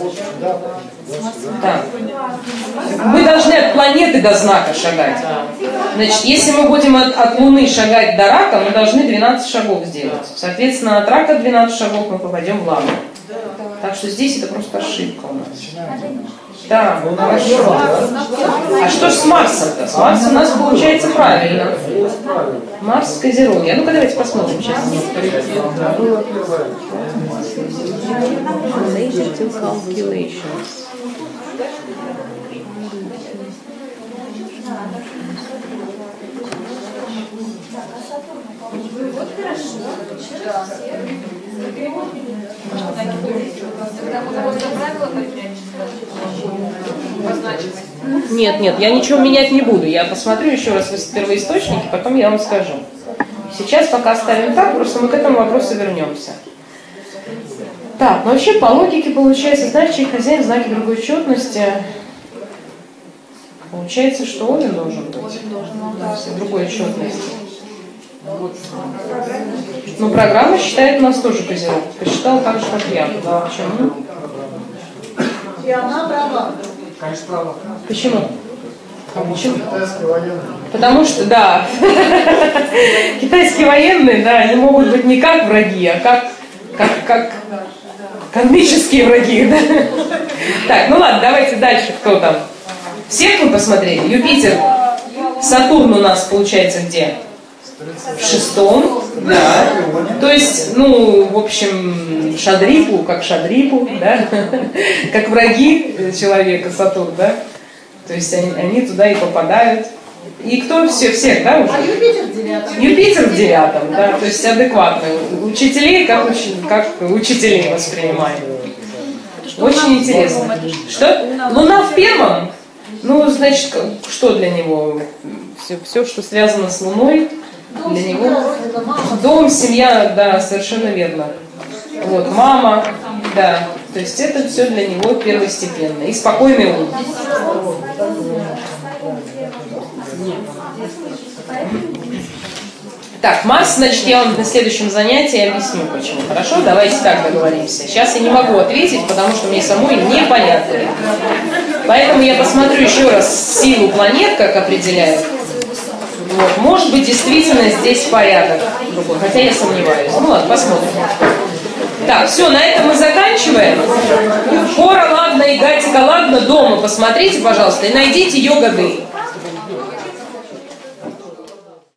Так. Мы должны от планеты до знака шагать. Значит, если мы будем от, от Луны шагать до Рака, мы должны двенадцать шагов сделать. Соответственно, от Рака двенадцать шагов мы попадем в Лагу. Так что здесь это просто ошибка у нас. Да, хорошо. А что ж с Марсом-то? С Марсом у нас получается правильно. Марс в Козероге. А ну-ка давайте посмотрим сейчас. Вот хорошо. Нет, нет, я ничего менять не буду. Я посмотрю еще раз в первоисточнике, потом я вам скажу. Сейчас пока оставим так, просто мы к этому вопросу вернемся. Так, ну вообще по логике получается, знаешь, чей хозяин, знаки другой четности. Получается, что Овен должен быть. В другой четности. Ну, программа считает у нас тоже Козерог. Посчитала так же, как я. Да, почему? И она права. Конечно, права. Почему? Почему? Китайские военные. Потому что, да, китайские военные, да, они могут быть не как враги, а как, как, как кармические враги, да? Так, ну ладно, давайте дальше, кто там? Всех мы посмотрели? Юпитер, Сатурн у нас получается где? В шестом, да. То есть, ну, в общем, Шадрипу, как Шадрипу, да, как враги человека Сатурн, да. То есть они, они туда и попадают. И кто все, всех, да, уже? А Юпитер в девятом. Юпитер в девятом, да, то есть адекватные. Учителей как, уч, как учителей воспринимаем. Очень интересно. Что? Луна в первом? Ну, значит, что для него? Все, все, что связано с Луной, для него. Дом, семья, да, совершенно верно. Вот, мама, да. То есть это все для него первостепенно. И спокойный ум. Так, Марс, значит, я вам на следующем занятии объясню, почему. Хорошо? Давайте так договоримся. Сейчас я не могу ответить, потому что мне самой непонятно. Поэтому я посмотрю еще раз силу планет, как определяют. Вот. Может быть, действительно здесь порядок другой, хотя я сомневаюсь. Ну ладно, посмотрим. Так, все, на этом мы заканчиваем. Хора, ладно, и Гатика, ладно, дома посмотрите, пожалуйста, и найдите йога-дэй.